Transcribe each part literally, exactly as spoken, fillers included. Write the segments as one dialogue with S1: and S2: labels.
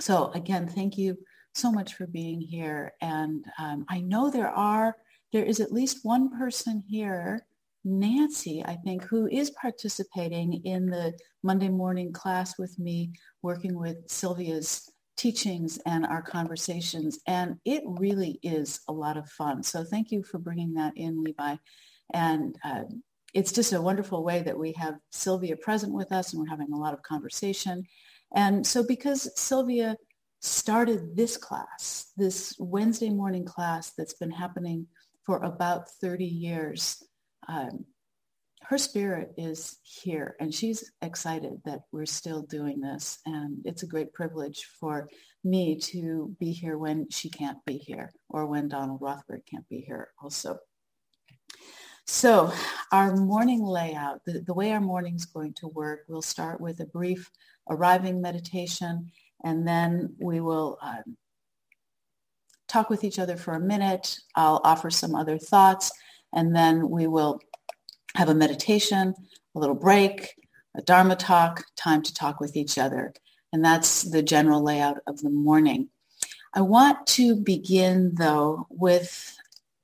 S1: So again, thank you so much for being here. And um, I know there are, there is at least one person here, Nancy, I think, who is participating in the Monday morning class with me, working with Sylvia's teachings and our conversations. And it really is a lot of fun. So thank you for bringing that in, Levi. And uh, it's just a wonderful way that we have Sylvia present with us and we're having a lot of conversation. And so because Sylvia started this class, this Wednesday morning class that's been happening for about thirty years, um, her spirit is here and she's excited that we're still doing this. And it's a great privilege for me to be here when she can't be here or when Donald Rothberg can't be here also. So our morning layout, the, the way our morning's going to work, we'll start with a brief arriving meditation, and then we will um, talk with each other for a minute. I'll offer some other thoughts, and then we will have a meditation, a little break, a Dharma talk, time to talk with each other. And that's the general layout of the morning. I want to begin, though, with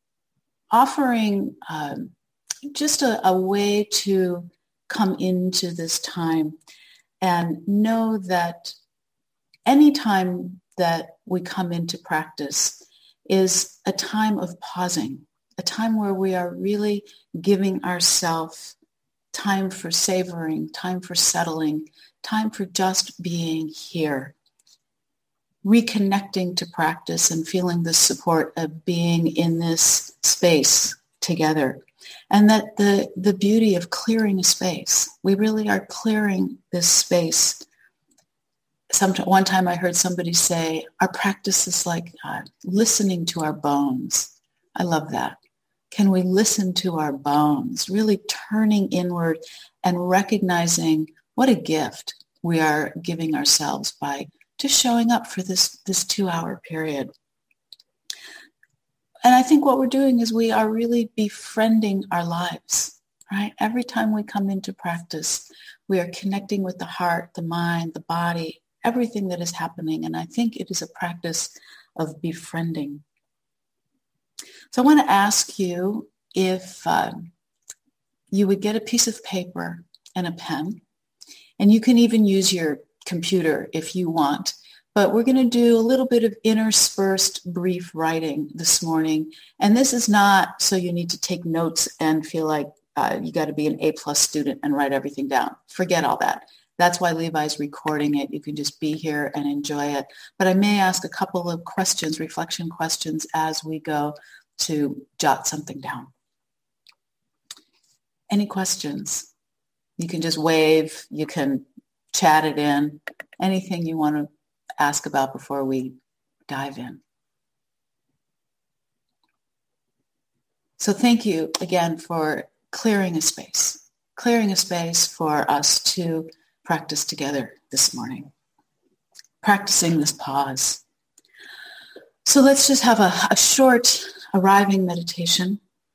S1: offering um, just a, a way to come into this time and know that any time that we come into practice is a time of pausing, a time where we are really giving ourselves time for savoring, time for settling, time for just being here, reconnecting to practice and feeling the support of being in this space together. And that the, the beauty of clearing a space, we really are clearing this space. Some, one time I heard somebody say, our practice is like uh, listening to our bones. I love that. Can we listen to our bones, really turning inward and recognizing what a gift we are giving ourselves by just showing up for this, this two-hour period. And I think what we're doing is we are really befriending our lives, right? Every time we come into practice, we are connecting with the heart, the mind, the body, everything that is happening. And I think it is a practice of befriending. So I want to ask you if uh, you would get a piece of paper and a pen, and you can even use your computer if you want. But we're going to do a little bit of interspersed brief writing this morning. And this is not so you need to take notes and feel like uh, you got to be an A-plus student and write everything down. Forget all that. That's why Levi's recording it. You can just be here and enjoy it. But I may ask a couple of questions, reflection questions, as we go to jot something down. Any questions? You can just wave. You can chat it in. Anything you want to ask about before we dive in. So thank you again for clearing a space, clearing a space for us to practice together this morning, practicing this pause. So let's just have a, a short arriving meditation.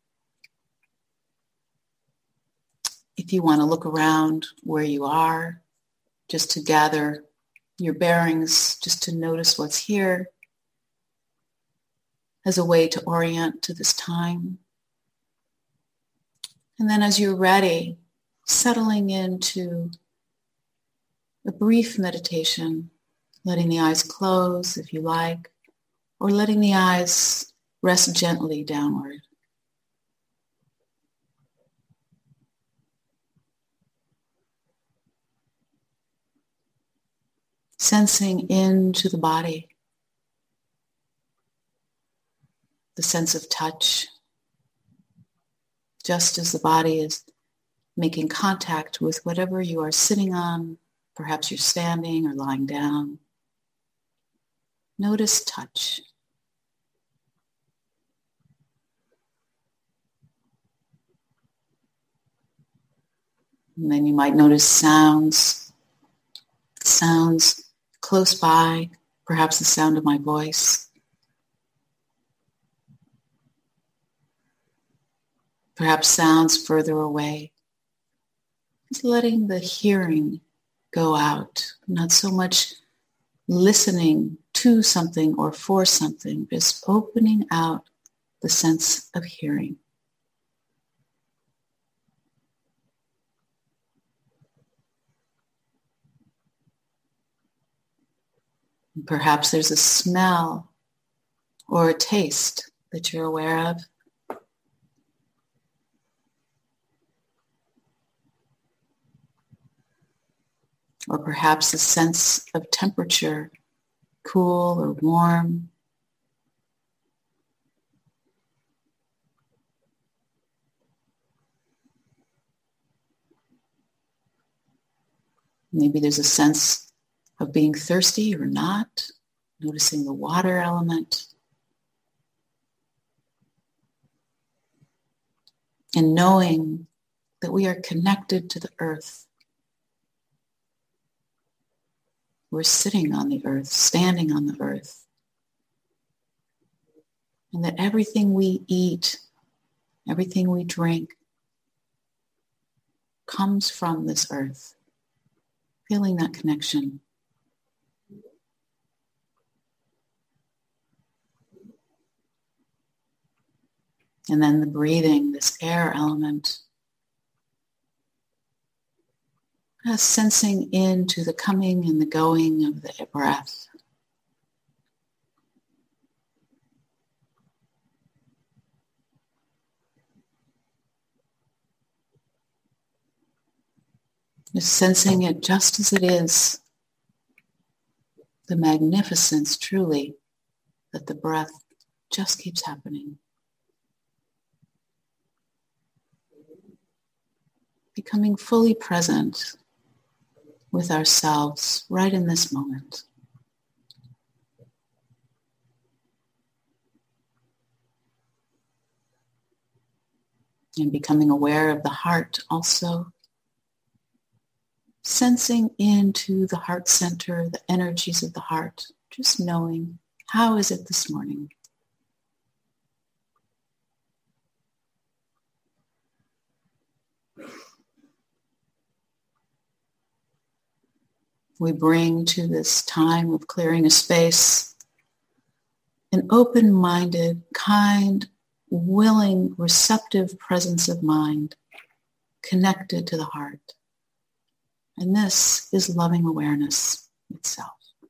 S1: If you want to look around where you are, just to gather your bearings, just to notice what's here as a way to orient to this time. And then as you're ready, settling into a brief meditation, letting the eyes close if you like, or letting the eyes rest gently downward. Sensing into the body, the sense of touch, just as the body is making contact with whatever you are sitting on. Perhaps you're standing or lying down. Notice touch. And then you might notice sounds, sounds close by, perhaps the sound of my voice. Perhaps sounds further away. Just letting the hearing go out, not so much listening to something or for something, just opening out the sense of hearing. Perhaps there's a smell or a taste that you're aware of. Or perhaps a sense of temperature, cool or warm. Maybe there's a sense of being thirsty or not, noticing the water element. And knowing that we are connected to the earth. We're sitting on the earth, standing on the earth. And that everything we eat, everything we drink, comes from this earth. Feeling that connection. And then the breathing, this air element. Uh, sensing into the coming and the going of the breath. Just sensing it just as it is. The magnificence, truly, that the breath just keeps happening. Becoming fully present with ourselves right in this moment. And becoming aware of the heart also. Sensing into the heart center, the energies of the heart. Just knowing, how is it this morning? We bring to this time of clearing a space an open-minded, kind, willing, receptive presence of mind connected to the heart. And this is loving awareness itself.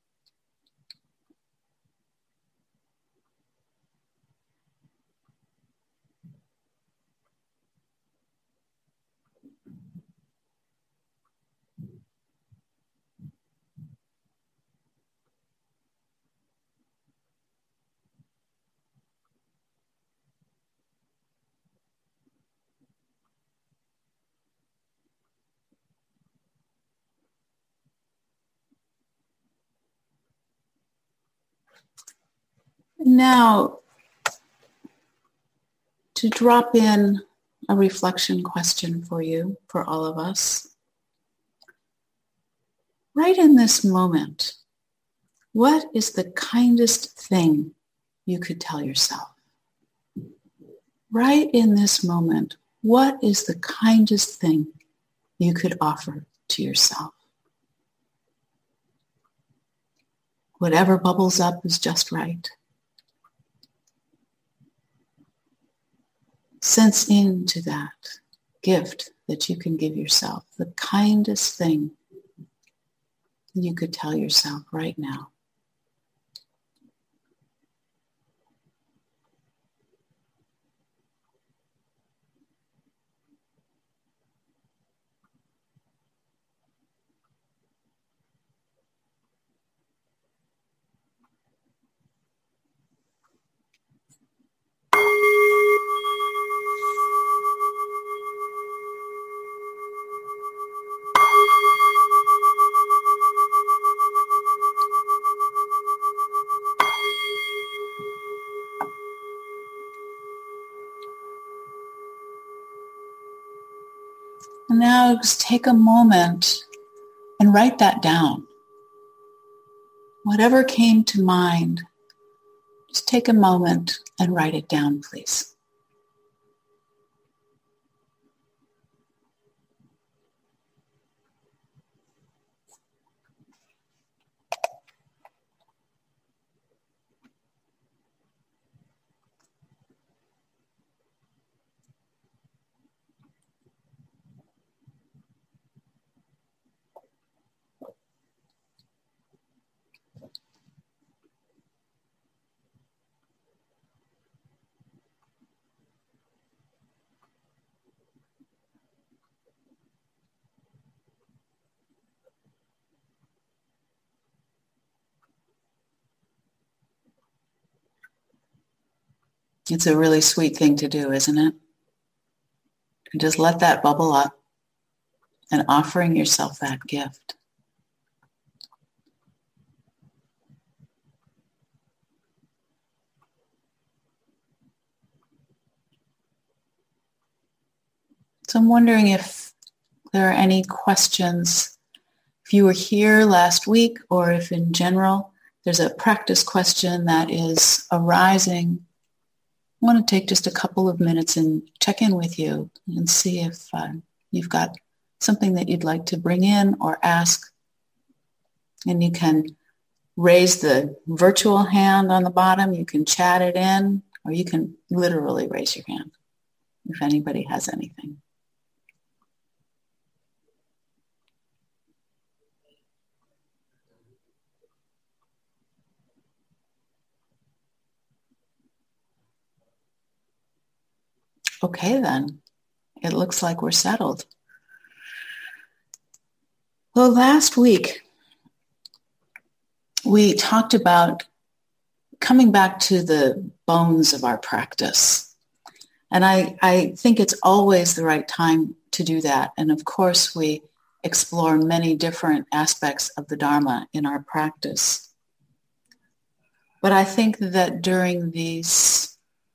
S1: Now, to drop in a reflection question for you, for all of us. Right in this moment, what is the kindest thing you could tell yourself? Right in this moment, what is the kindest thing you could offer to yourself? Whatever bubbles up is just right. Sense into that gift that you can give yourself, the kindest thing you could tell yourself right now. And now just take a moment and write that down. Whatever came to mind, just take a moment and write it down, please. It's a really sweet thing to do, isn't it? And just let that bubble up and offering yourself that gift. So I'm wondering if there are any questions. If you were here last week, or if in general there's a practice question that is arising, I want to take just a couple of minutes and check in with you and see if uh, you've got something that you'd like to bring in or ask. And you can raise the virtual hand on the bottom, you can chat it in, or you can literally raise your hand if anybody has anything. Okay, then. It looks like we're settled. Well, last week, we talked about coming back to the bones of our practice. And I, I think it's always the right time to do that. And of course, we explore many different aspects of the Dharma in our practice. But I think that during these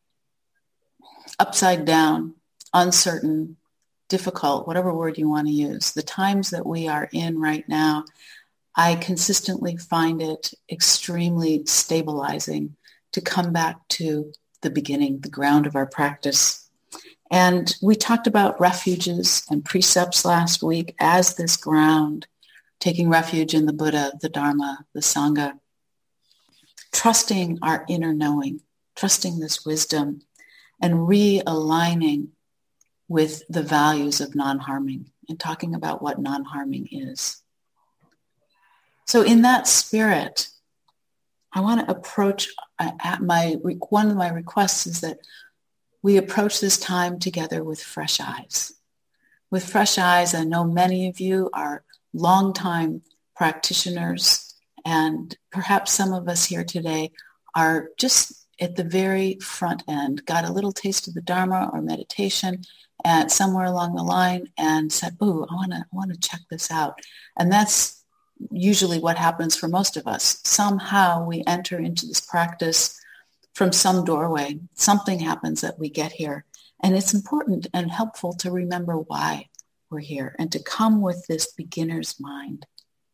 S1: upside down, uncertain, difficult, whatever word you want to use, the times that we are in right now, I consistently find it extremely stabilizing to come back to the beginning, the ground of our practice. And we talked about refuges and precepts last week as this ground, taking refuge in the Buddha, the Dharma, the Sangha, trusting our inner knowing, trusting this wisdom, and realigning with the values of non-harming and talking about what non-harming is. So in that spirit, I want to approach, uh, at my one of my requests is that we approach this time together with fresh eyes. With fresh eyes, I know many of you are longtime practitioners, and perhaps some of us here today are just at the very front end, got a little taste of the Dharma or meditation and somewhere along the line and said, "Ooh, I want to I want to check this out." And that's usually what happens for most of us. Somehow we enter into this practice from some doorway. Something happens that we get here. And it's important and helpful to remember why we're here and to come with this beginner's mind.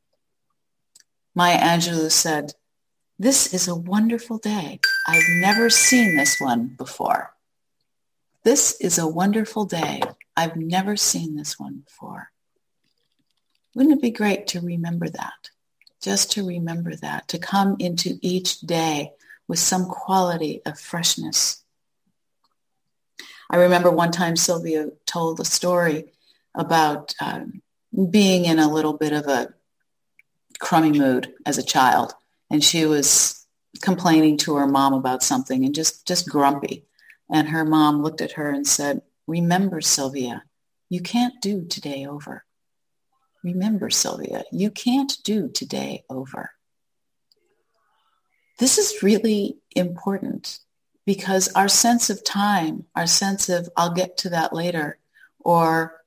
S1: Maya Angelou said, "This is a wonderful day. I've never seen this one before." This is a wonderful day. I've never seen this one before. Wouldn't it be great to remember that? Just to remember that, to come into each day with some quality of freshness. I remember one time Sylvia told a story about um, being in a little bit of a crummy mood as a child. And she was complaining to her mom about something and just, just grumpy. And her mom looked at her and said, "Remember, Sylvia, you can't do today over. Remember, Sylvia, you can't do today over." This is really important because our sense of time, our sense of "I'll get to that later," or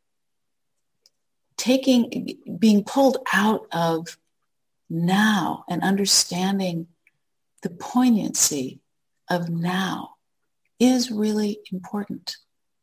S1: taking, being pulled out of now and understanding the poignancy of now is really important.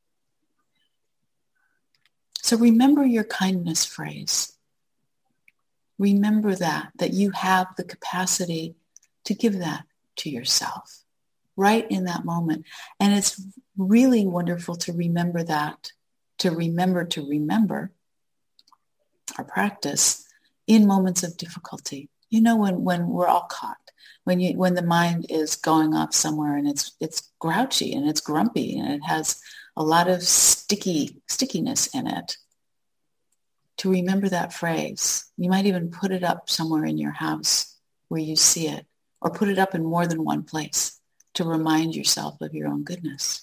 S1: So remember your kindness phrase. Remember that, that you have the capacity to give that to yourself right in that moment. And it's really wonderful to remember that, to remember to remember our practice in moments of difficulty. You know, when, when we're all caught, when you when the mind is going off somewhere and it's it's grouchy and it's grumpy and it has a lot of sticky stickiness in it. To remember that phrase. You might even put it up somewhere in your house where you see it, or put it up in more than one place to remind yourself of your own goodness.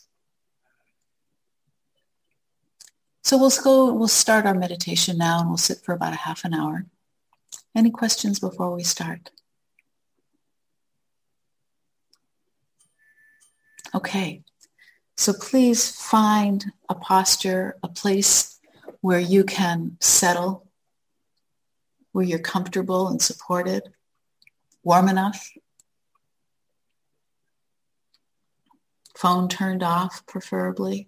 S1: So we'll go, we'll start our meditation now, and we'll sit for about a half an hour. Any questions before we start? Okay, So please find a posture, a place where you can settle, where you're comfortable and supported, warm enough. Phone turned off, preferably.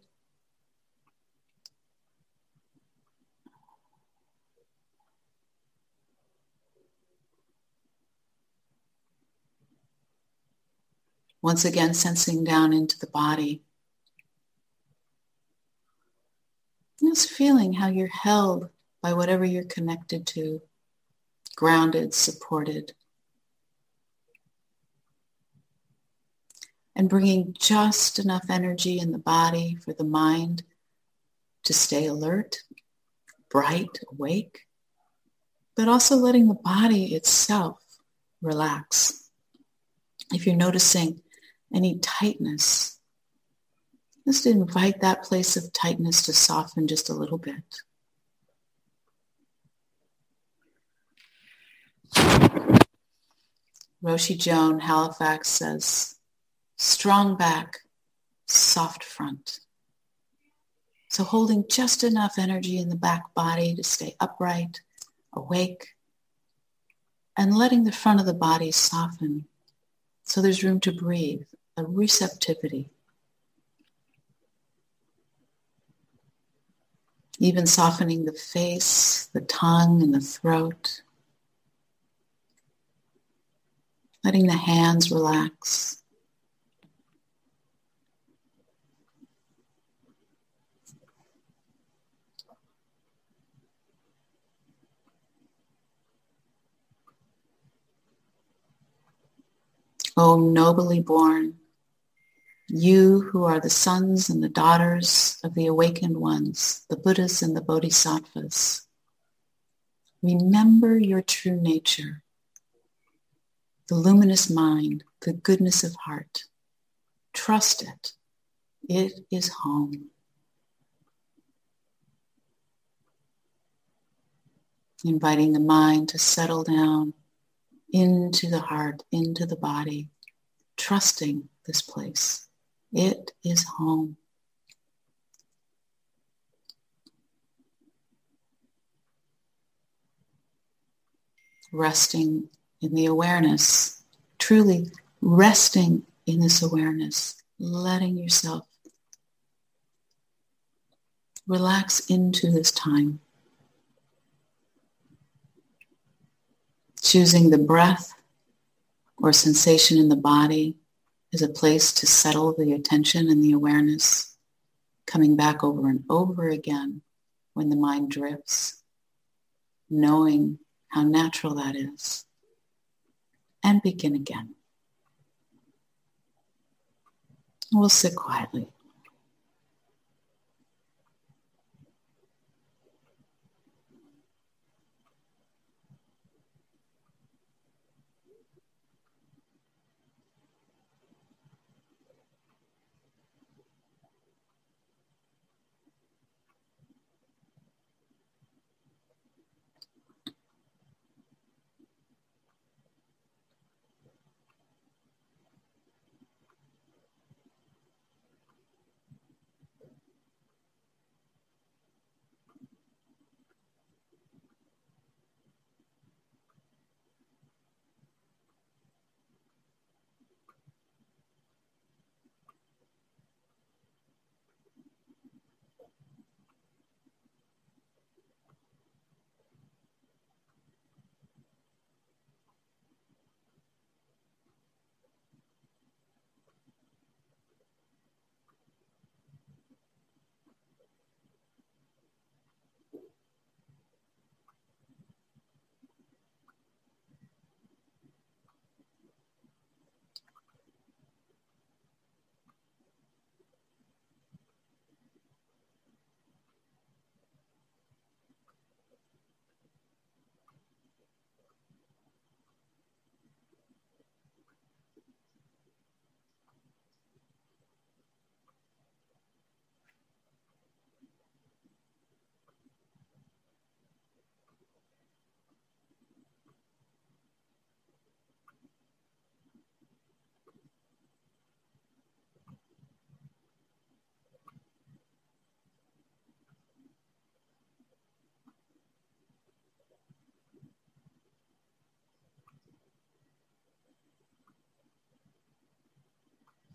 S1: Once again, sensing down into the body. Just feeling how you're held by whatever you're connected to, grounded, supported. And bringing just enough energy in the body for the mind to stay alert, bright, awake, but also letting the body itself relax. If you're noticing any tightness, just invite that place of tightness to soften just a little bit. Roshi Joan Halifax says, strong back, soft front. So holding just enough energy in the back body to stay upright, awake, and letting the front of the body soften so there's room to breathe, a receptivity. Even softening the face, the tongue, and the throat. Letting the hands relax. O nobly born, you who are the sons and the daughters of the awakened ones, the Buddhas and the Bodhisattvas, remember your true nature, the luminous mind, the goodness of heart. Trust it. It is home. Inviting the mind to settle down into the heart, into the body, trusting this place. It is home. Resting in the awareness, truly resting in this awareness, letting yourself relax into this time. Choosing the breath or sensation in the body as a place to settle the attention and the awareness, coming back over and over again when the mind drifts, knowing how natural that is, and begin again. We'll sit quietly.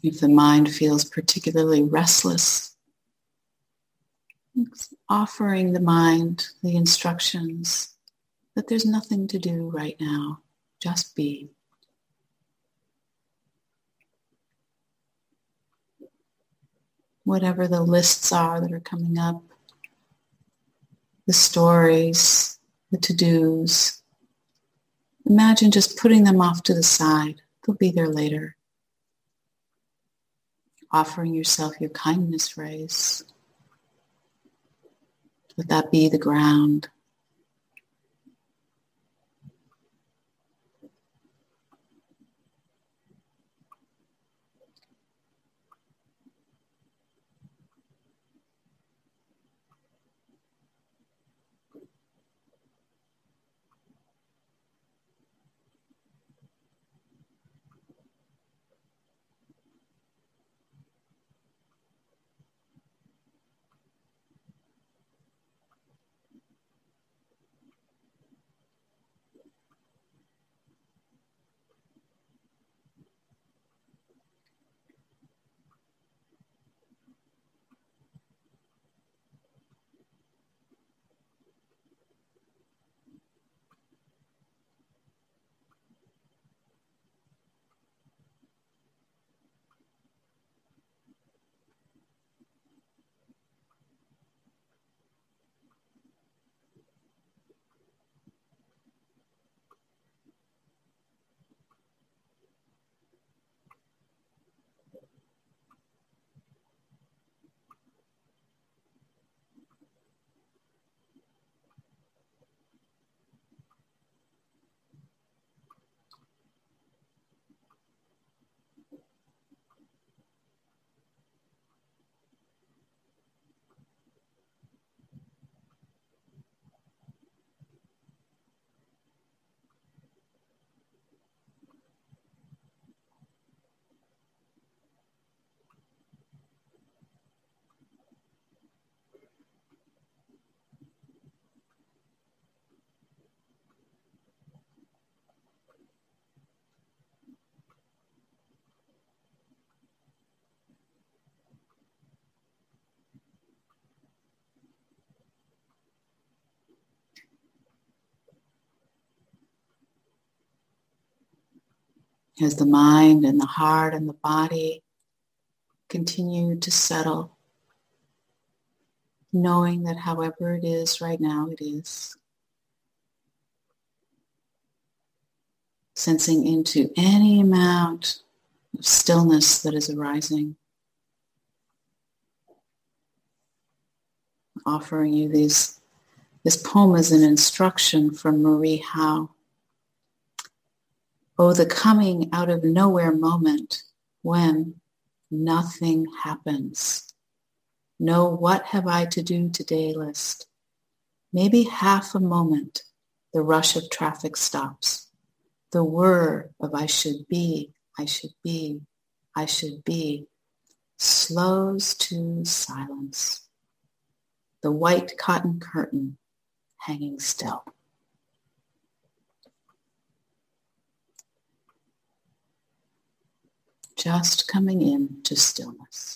S1: If the mind feels particularly restless, offering the mind the instructions that there's nothing to do right now, just be. Whatever the lists are that are coming up, the stories, the to-dos, imagine just putting them off to the side. They'll be there later. Offering yourself your kindness rays. Let that be the ground. As the mind and the heart and the body continue to settle, knowing that however it is right now, it is. Sensing into any amount of stillness that is arising. Offering you these, this poem as an instruction from Marie Howe. Oh, the coming out of nowhere moment when nothing happens. No what have I to do today list. Maybe half a moment, the rush of traffic stops. The whir of I should be, I should be, I should be, slows to silence. The white cotton curtain hanging still. Just coming in to stillness.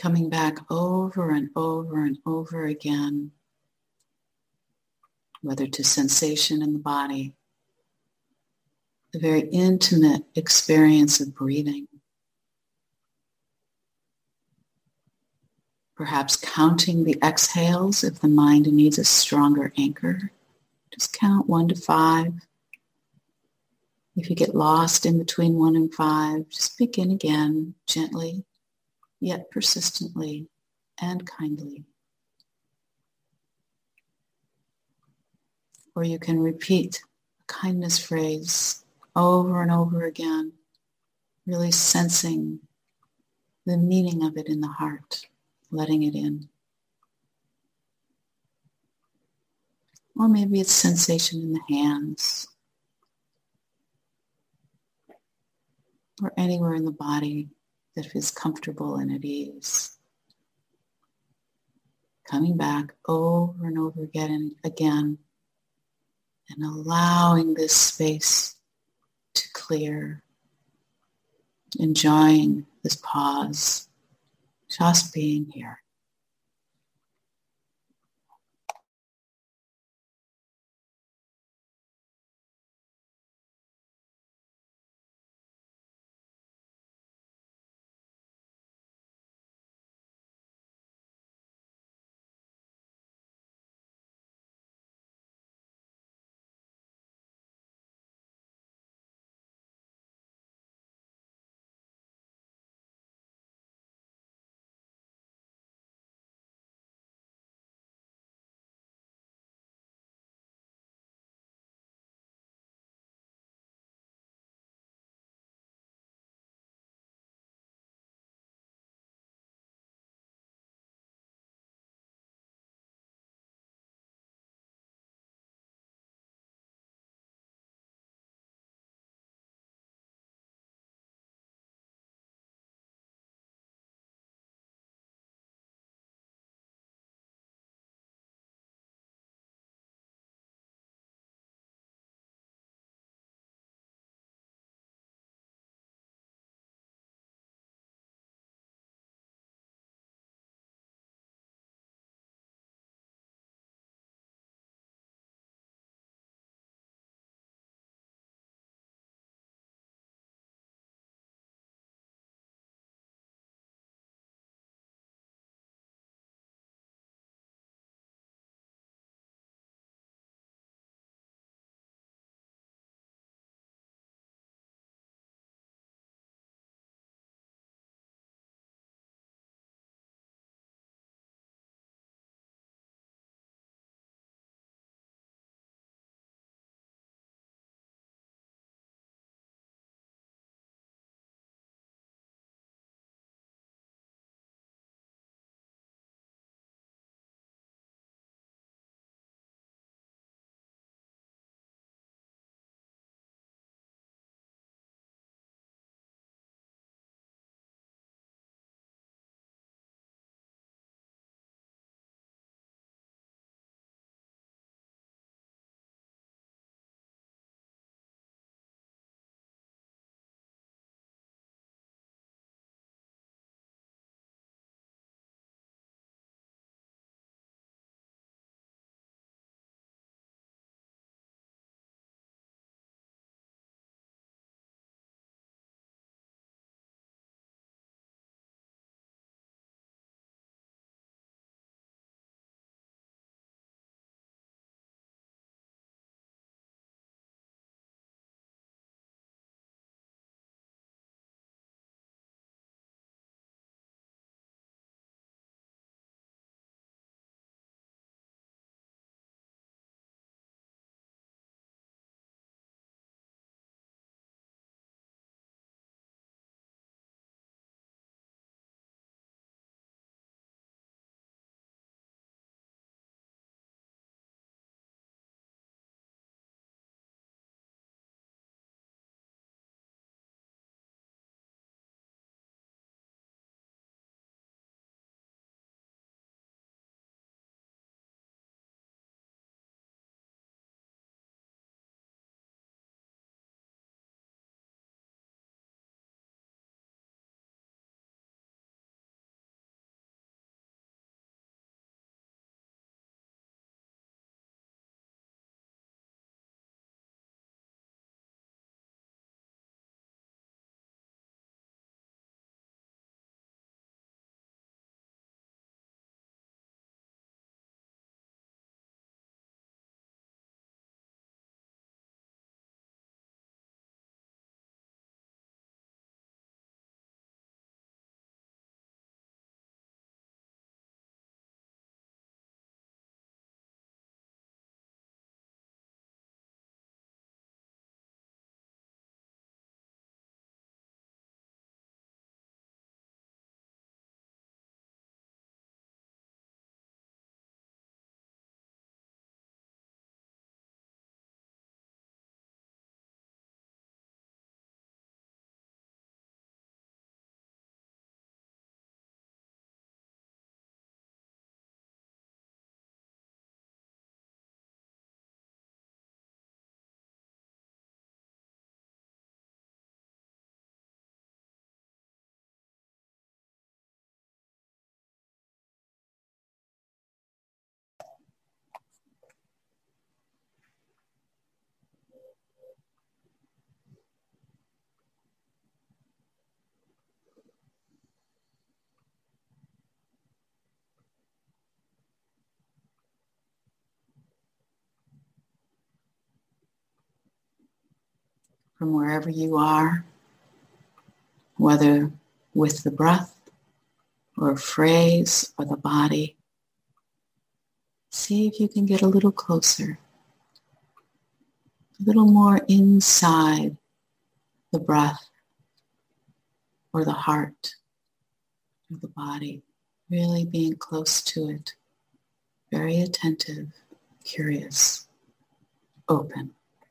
S1: Coming back over and over and over again, whether to sensation in the body, the very intimate experience of breathing. Perhaps counting the exhales if the mind needs a stronger anchor. Just count one to five. If you get lost in between one and five, just begin again, gently, yet persistently and kindly. Or you can repeat a kindness phrase over and over again, really sensing the meaning of it in the heart, letting it in. Or maybe it's sensation in the hands, or anywhere in the body that feels comfortable and at ease. Coming back over and over again, again and allowing this space to clear, enjoying this pause, just being here. from wherever you are, whether with the breath or a phrase or the body. See if you can get a little closer, a little more inside the breath or the heart or the body, really being close to it, very attentive, curious, open.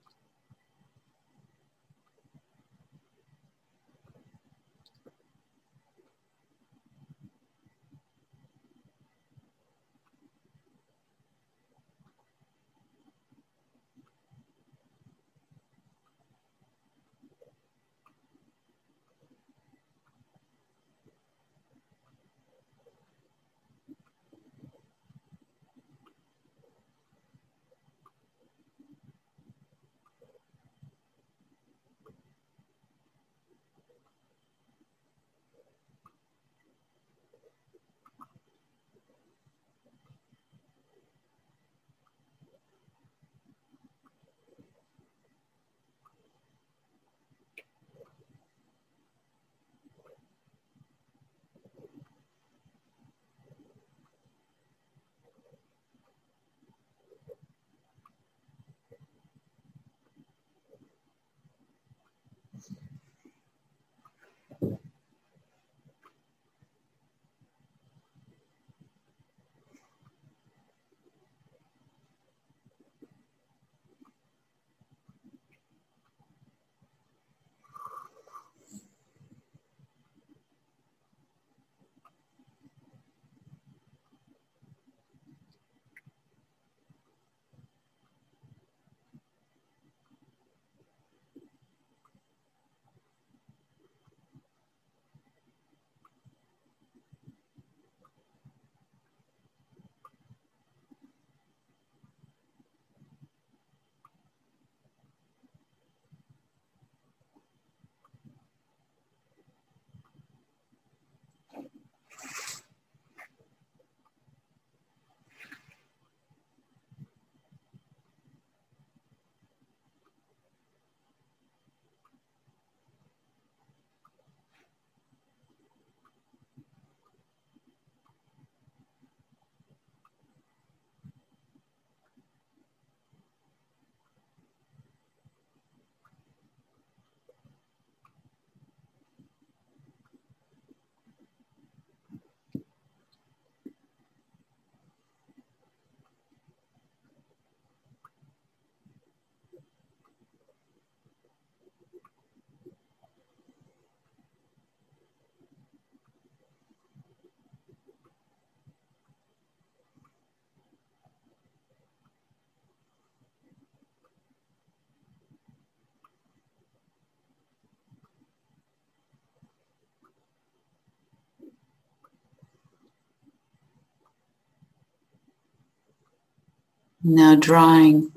S1: Now drawing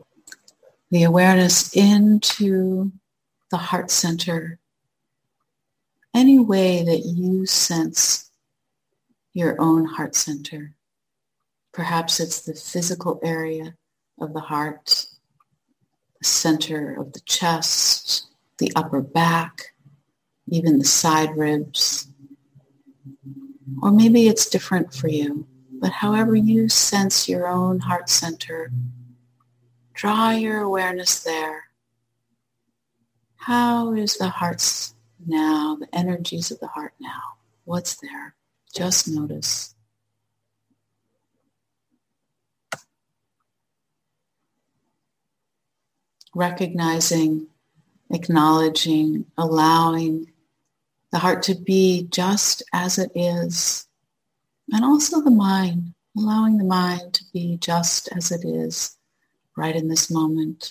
S1: the awareness into the heart center, any way that you sense your own heart center. Perhaps it's the physical area of the heart, the center of the chest, the upper back, even the side ribs. Or maybe it's different for you. But however you sense your own heart center, draw your awareness there. How is the heart now, the energies of the heart now? What's there? Just notice. Recognizing, acknowledging, allowing the heart to be just as it is. And also the mind, allowing the mind to be just as it is right in this moment.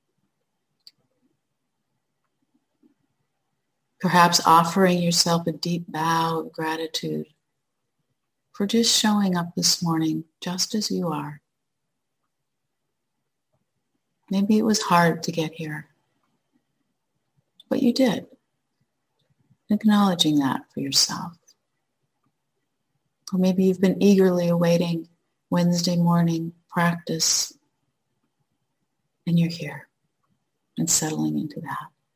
S1: Perhaps offering yourself a deep bow of gratitude for just showing up this morning just as you are. Maybe it was hard to get here, but you did. Acknowledging that for yourself. Or maybe you've been eagerly awaiting Wednesday morning practice and you're here and settling into that.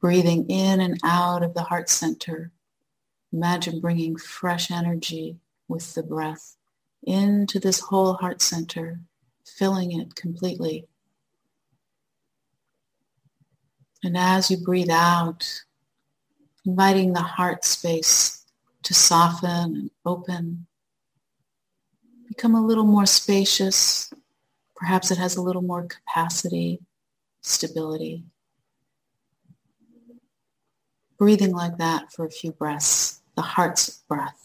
S1: Breathing in and out of the heart center. Imagine bringing fresh energy with the breath into this whole heart center, filling it completely. And as you breathe out, inviting the heart space to soften and open, become a little more spacious. Perhaps it has a little more capacity, stability. Breathing like that for a few breaths, the heart's breath.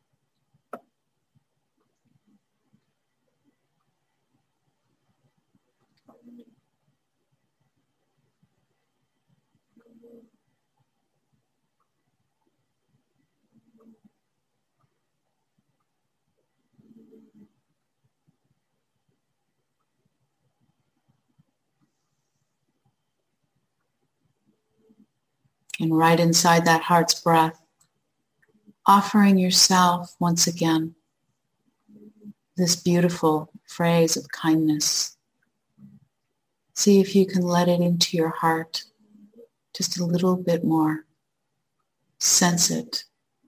S1: And right inside that heart's breath, offering yourself once again this beautiful phrase of kindness. See if you can let it into your heart just a little bit more. Sense it.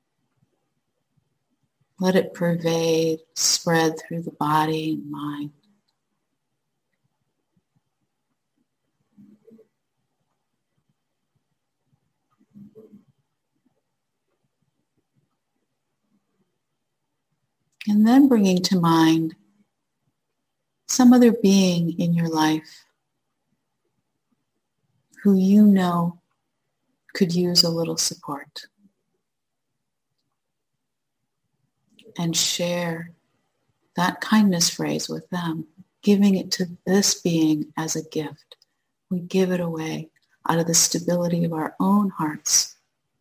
S1: Let it pervade, spread through the body and mind. And then bringing to mind some other being in your life who you know could use a little support. And share that kindness phrase with them, giving it to this being as a gift. We give it away out of the stability of our own hearts.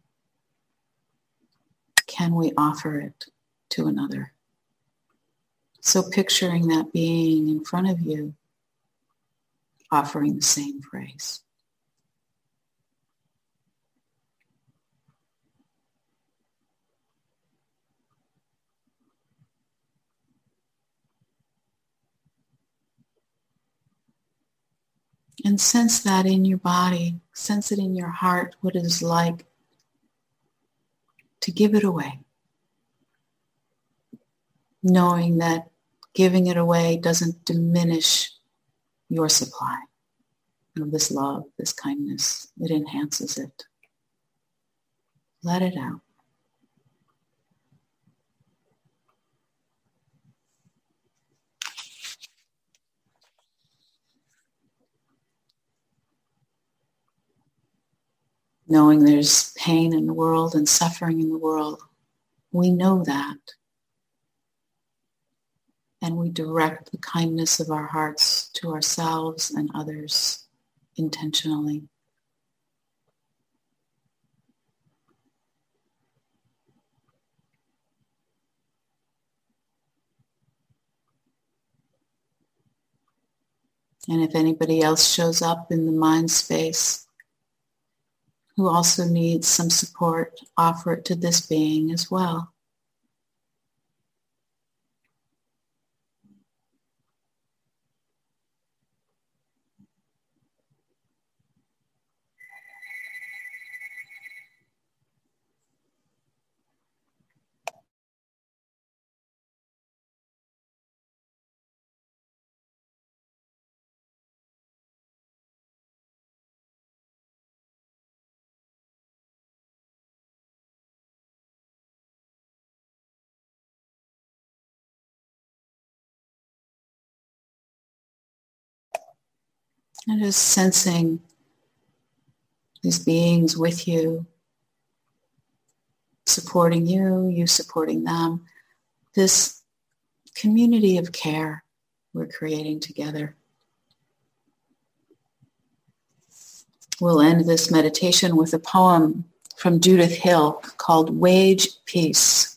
S1: Can we offer it to another? So picturing that being in front of you, offering the same phrase. And sense that in your body, sense it in your heart, what it is like to give it away. Knowing that giving it away doesn't diminish your supply of this love, this kindness. It enhances it. Let it out. Knowing there's pain in the world and suffering in the world, we know that. And we direct the kindness of our hearts to ourselves and others intentionally. And if anybody else shows up in the mind space who also needs some support, offer it to this being as well. And just sensing these beings with you, supporting you, you supporting them. This community of care we're creating together. We'll end this meditation with a poem from Judith Hill called Wage Peace.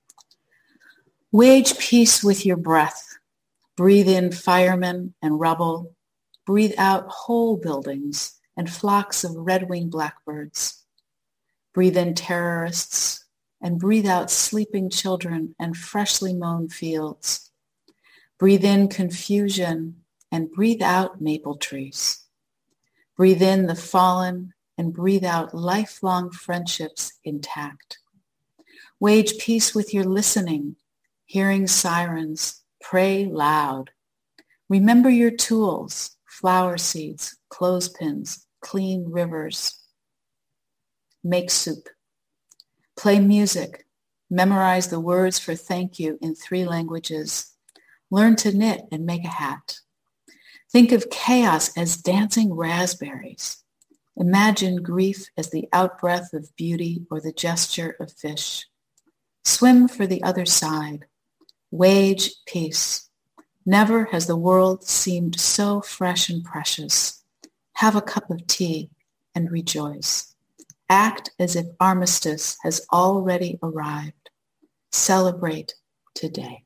S1: Wage peace with your breath. Breathe in firemen and rubble. Breathe out whole buildings and flocks of red-winged blackbirds. Breathe in terrorists and breathe out sleeping children and freshly mown fields. Breathe in confusion and breathe out maple trees. Breathe in the fallen and breathe out lifelong friendships intact. Wage peace with your listening, hearing sirens, pray loud. Remember your tools, flower seeds, clothespins, clean rivers. Make soup. Play music. Memorize the words for thank you in three languages. Learn to knit and make a hat. Think of chaos as dancing raspberries. Imagine grief as the outbreath of beauty or the gesture of fish. Swim for the other side. Wage peace. Never has the world seemed so fresh and precious. Have a cup of tea and rejoice. Act as if armistice has already arrived. Celebrate today.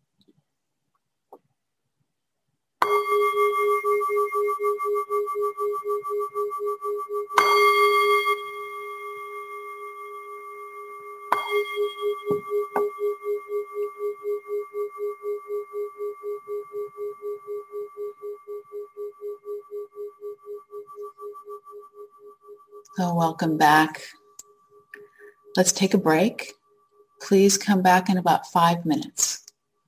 S1: So welcome back. Let's take a break. Please come back in about five minutes.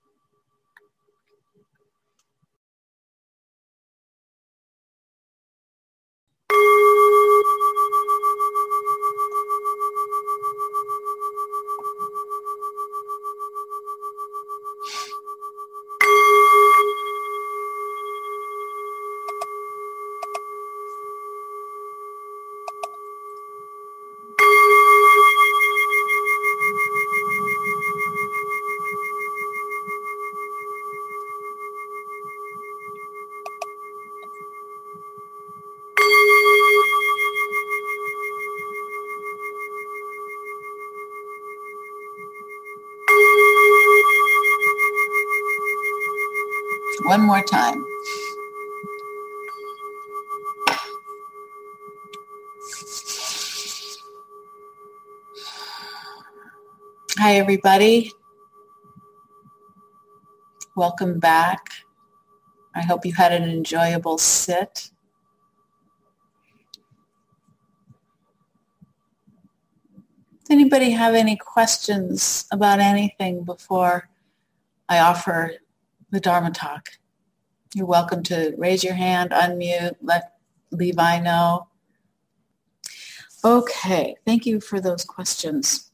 S1: One more time. Hi, everybody. Welcome back. I hope you had an enjoyable sit. Does anybody have any questions about anything before I offer the Dharma talk? You're welcome to raise your hand, unmute, let Levi know. Okay, thank you for those questions.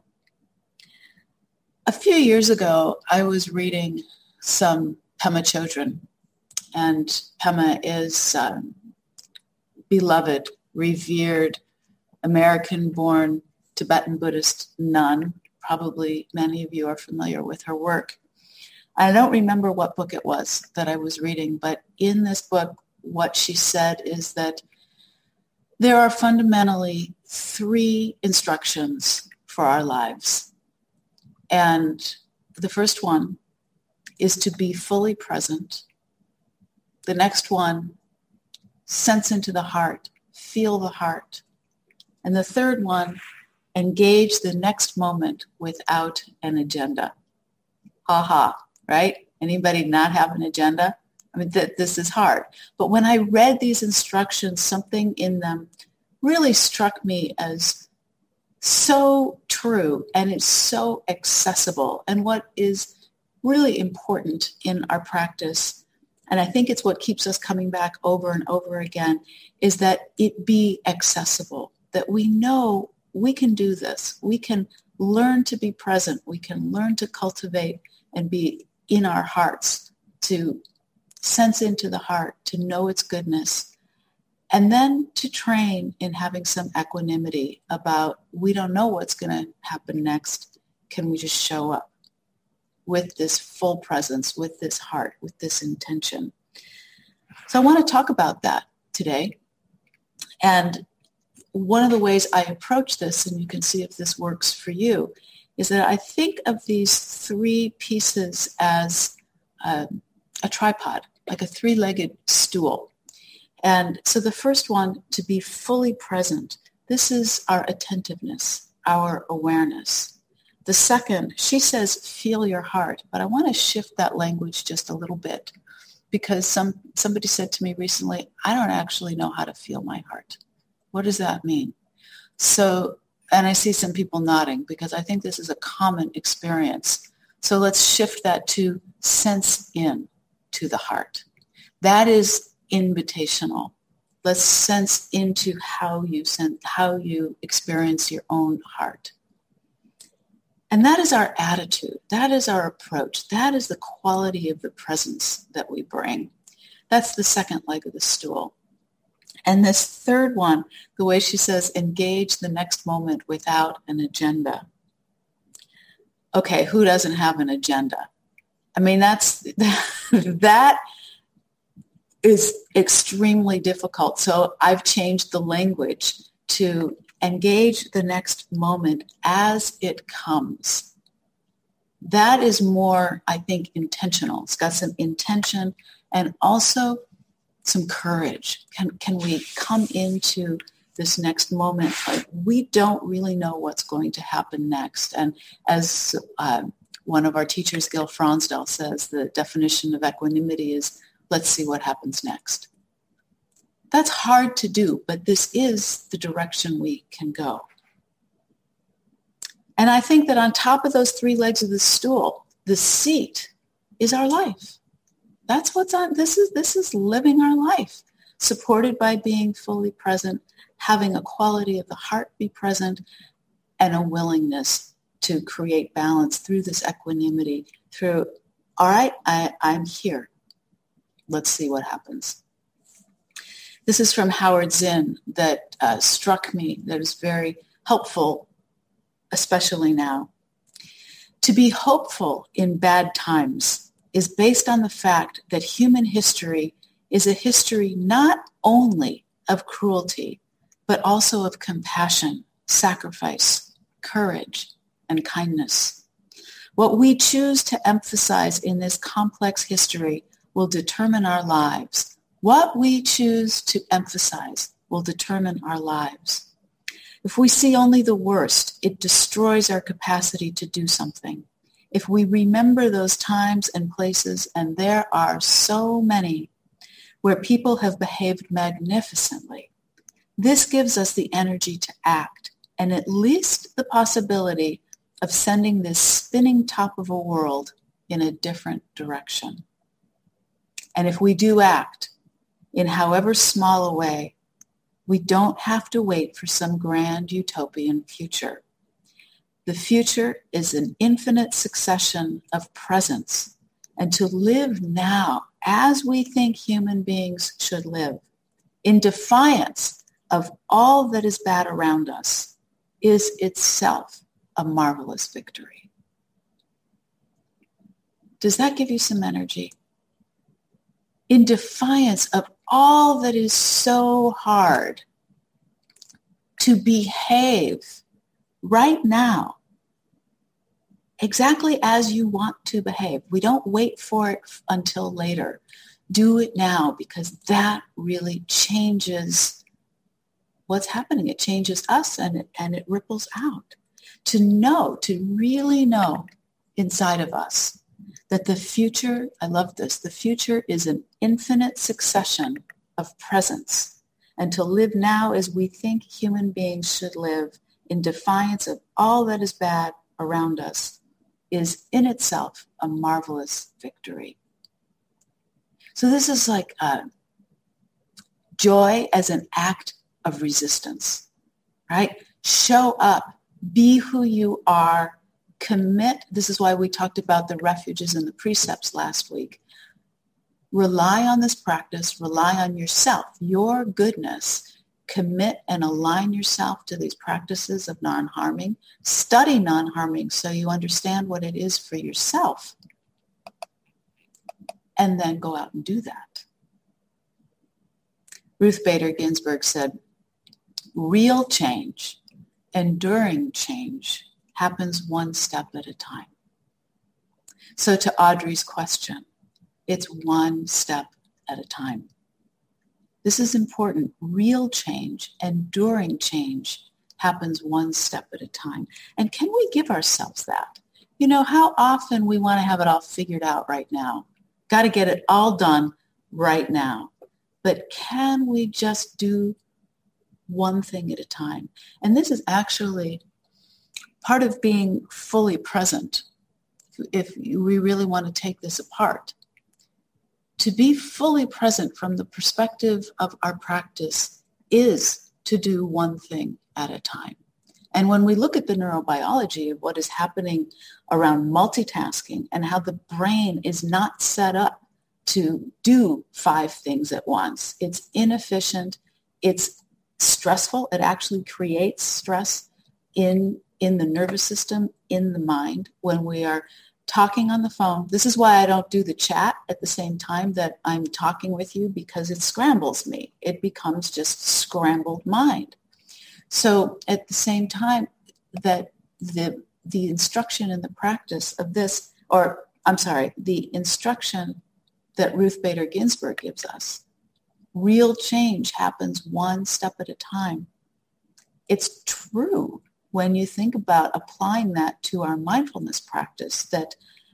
S1: A few years ago, I was reading some Pema Chodron, and Pema is um, beloved, revered, American-born Tibetan Buddhist nun. Probably many of you are familiar with her work. I don't remember what book it was that I was reading, but in this book, what she said is that there are fundamentally three instructions for our lives. And the first one is to be fully present. The next one, sense into the heart, feel the heart. And the third one, engage the next moment without an agenda. Ha ha. Right? Anybody not have an agenda? I mean, th- this is hard. But when I read these instructions, something in them really struck me as so true, and it's so accessible. And what is really important in our practice, and I think it's what keeps us coming back over and over again, is that it be accessible, that we know we can do this. We can learn to be present. We can learn to cultivate and be in our hearts, to sense into the heart, to know its goodness, and then to train in having some equanimity about we don't know what's going to happen next. Can we just show up with this full presence, with this heart, with this intention? So I want to talk about that today. And one of the ways I approach this, and you can see if this works for you, is that I think of these three pieces as uh, a tripod, like a three-legged stool. And so the first one, to be fully present, this is our attentiveness, our awareness. The second, she says, feel your heart, but I want to shift that language just a little bit, because some somebody said to me recently, I don't actually know how to feel my heart. What does that mean? So, and I see some people nodding because I think this is a common experience. So let's shift that to sense in to the heart. That is invitational. Let's sense into how you sense, how you experience your own heart. And that is our attitude. That is our approach. That is the quality of the presence that we bring. That's the second leg of the stool. And this third one, the way she says, engage the next moment without an agenda. Okay, who doesn't have an agenda? I mean, that's that is extremely difficult. So I've changed the language to engage the next moment as it comes. That is more, I think, intentional. It's got some intention and also some courage. Can, can we come into this next moment like we don't really know what's going to happen next? And as uh, one of our teachers, Gil Fronsdal, says, the definition of equanimity is, let's see what happens next. That's hard to do, but this is the direction we can go. And I think that on top of those three legs of the stool, the seat is our life. That's what's on, this is, this is living our life, supported by being fully present, having a quality of the heart be present, and a willingness to create balance through this equanimity, through, all right, I, I'm here. Let's see what happens. This is from Howard Zinn that uh, struck me, that is very helpful, especially now. To be hopeful in bad times is based on the fact that human history is a history not only of cruelty, but also of compassion, sacrifice, courage, and kindness. What we choose to emphasize in this complex history will determine our lives. What we choose to emphasize will determine our lives. If we see only the worst, it destroys our capacity to do something. If we remember those times and places, and there are so many, where people have behaved magnificently, this gives us the energy to act and at least the possibility of sending this spinning top of a world in a different direction. And if we do act in however small a way, we don't have to wait for some grand utopian future. The future is an infinite succession of presence, and to live now as we think human beings should live, in defiance of all that is bad around us, is itself a marvelous victory. Does that give you some energy? In defiance of all that is so hard, to behave right now exactly as you want to behave. We don't wait for it until later. Do it now, because that really changes what's happening. It changes us, and it, and it ripples out. To know, to really know inside of us that the future, I love this, the future is an infinite succession of presence, and to live now as we think human beings should live in defiance of all that is bad around us is in itself a marvelous victory. So this is like uh, joy as an act of resistance, right? Show up, be who you are, commit. This is why we talked about the refuges and the precepts last week. Rely on this practice, rely on yourself, your goodness. Commit and align yourself to these practices of non-harming. Study non-harming so you understand what it is for yourself. And then go out and do that. Ruth Bader Ginsburg said, real change, enduring change, happens one step at a time. So to Audrey's question, it's one step at a time. This is important. Real change, enduring change, happens one step at a time. And can we give ourselves that? You know, how often we want to have it all figured out right now. Got to get it all done right now. But can we just do one thing at a time. And this is actually part of being fully present, if we really want to take this apart. To be fully present from the perspective of our practice is to do one thing at a time. And when we look at the neurobiology of what is happening around multitasking and how the brain is not set up to do five things at once, it's inefficient, it's stressful, it actually creates stress in, in the nervous system, in the mind when we are talking on the phone. This is why I don't do the chat at the same time that I'm talking with you, because it scrambles me. It becomes just scrambled mind. So at the same time that the the instruction and the practice of this, or I'm sorry, the instruction that Ruth Bader Ginsburg gives us, real change happens one step at a time. It's true when you think about applying that to our mindfulness practice, that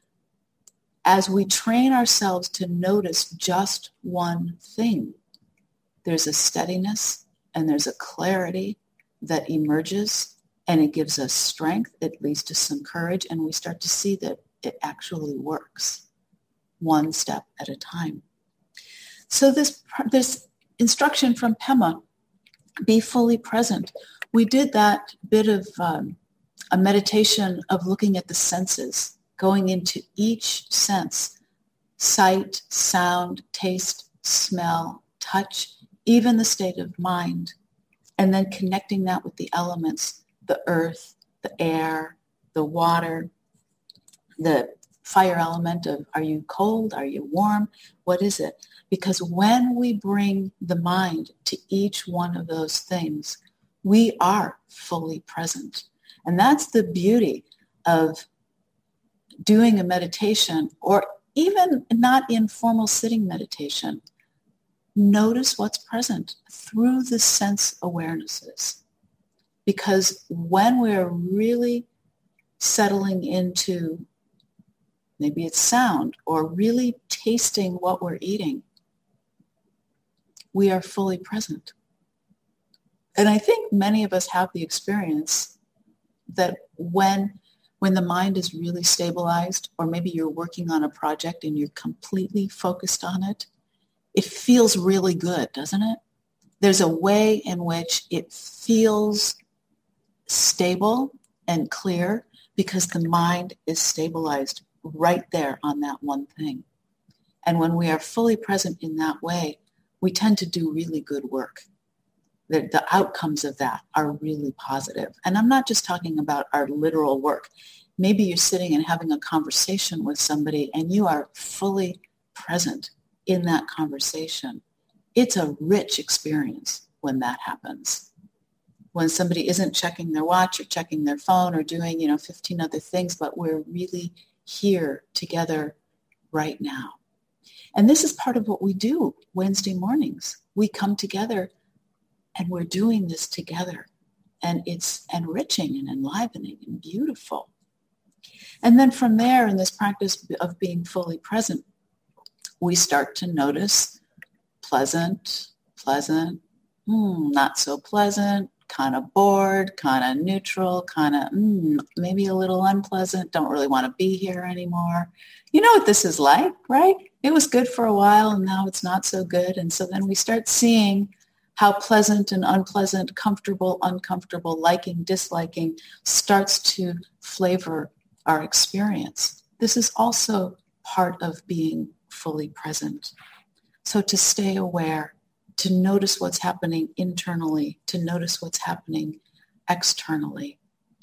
S1: as we train ourselves to notice just one thing, there's a steadiness and there's a clarity that emerges, and it gives us strength, it leads to some courage, and we start to see that it actually works one step at a time. So this, this instruction from Pema, be fully present. We did that bit of um, a meditation of looking at the senses, going into each sense, sight, sound, taste, smell, touch, even the state of mind, and then connecting that with the elements, the earth, the air, the water, the fire element of, are you cold? Are you warm? What is it? Because when we bring the mind to each one of those things, we are fully present. And that's the beauty of doing a meditation, or even not in formal sitting meditation. Notice what's present through the sense awarenesses. Because when we're really settling into, maybe it's sound, or really tasting what we're eating, we are fully present. And I think many of us have the experience that when, when the mind is really stabilized, or maybe you're working on a project and you're completely focused on it, it feels really good, doesn't it? There's a way in which it feels stable and clear because the mind is stabilized right there on that one thing. And when we are fully present in that way, we tend to do really good work. The, the outcomes of that are really positive. And I'm not just talking about our literal work. Maybe you're sitting and having a conversation with somebody and you are fully present in that conversation. It's a rich experience when that happens. When somebody isn't checking their watch or checking their phone or doing, you know, fifteen other things, but we're really here together right now. And this is part of what we do Wednesday mornings. We come together and we're doing this together. And it's enriching and enlivening and beautiful. And then from there, in this practice of being fully present, we start to notice pleasant, pleasant, mm, not so pleasant, kind of bored, kind of neutral, kind of mm, maybe a little unpleasant, don't really want to be here anymore. You know what this is like, right? It was good for a while and now it's not so good. And so then we start seeing how pleasant and unpleasant, comfortable, uncomfortable, liking, disliking starts to flavor our experience. This is also part of being fully present. So to stay aware, to notice what's happening internally, to notice what's happening externally.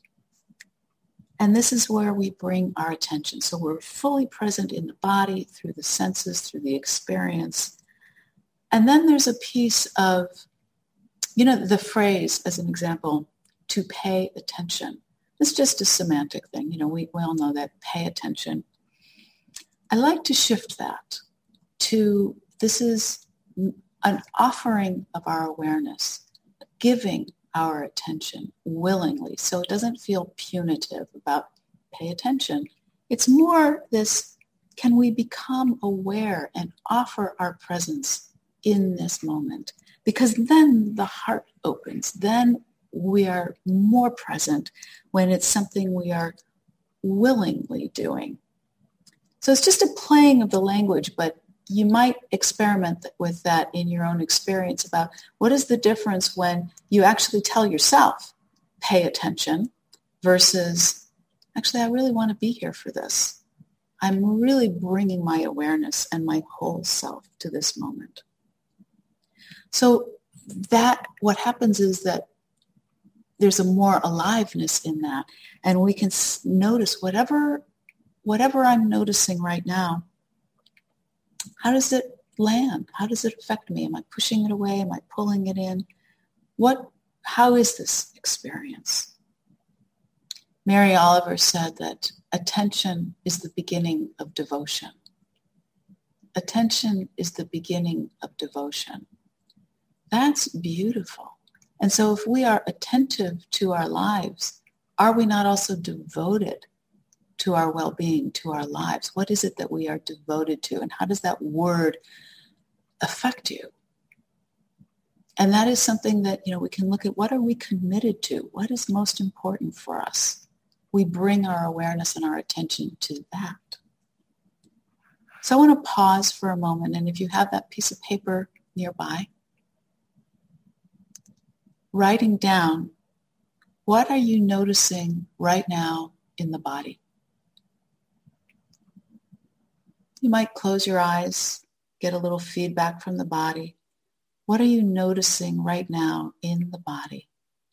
S1: And this is where we bring our attention. So we're fully present in the body, through the senses, through the experience. And then there's a piece of, you know, the phrase, as an example, to pay attention. It's just a semantic thing. You know, we, we all know that, pay attention. I like to shift that to, this is an offering of our awareness, giving our attention willingly. So it doesn't feel punitive about pay attention. It's more this, can we become aware and offer our presence in this moment, because then the heart opens. Then we are more present when it's something we are willingly doing. So it's just a playing of the language, but you might experiment with that in your own experience about what is the difference when you actually tell yourself, pay attention, versus, actually, I really want to be here for this. I'm really bringing my awareness and my whole self to this moment. So that, what happens is that there's a more aliveness in that, and we can notice whatever, whatever I'm noticing right now. How does it land? How does it affect me? Am I pushing it away? Am I pulling it in? What, how is this experience? Mary Oliver said that attention is the beginning of devotion. Attention is the beginning of devotion. That's beautiful. And so if we are attentive to our lives, are we not also devoted to our well-being, to our lives? What is it that we are devoted to? And how does that word affect you? And that is something that, you know, we can look at. What are we committed to? What is most important for us? We bring our awareness and our attention to that. So I want to pause for a moment. And if you have that piece of paper nearby, writing down, what are you noticing right now in the body? You might close your eyes, get a little feedback from the body. What are you noticing right now in the body?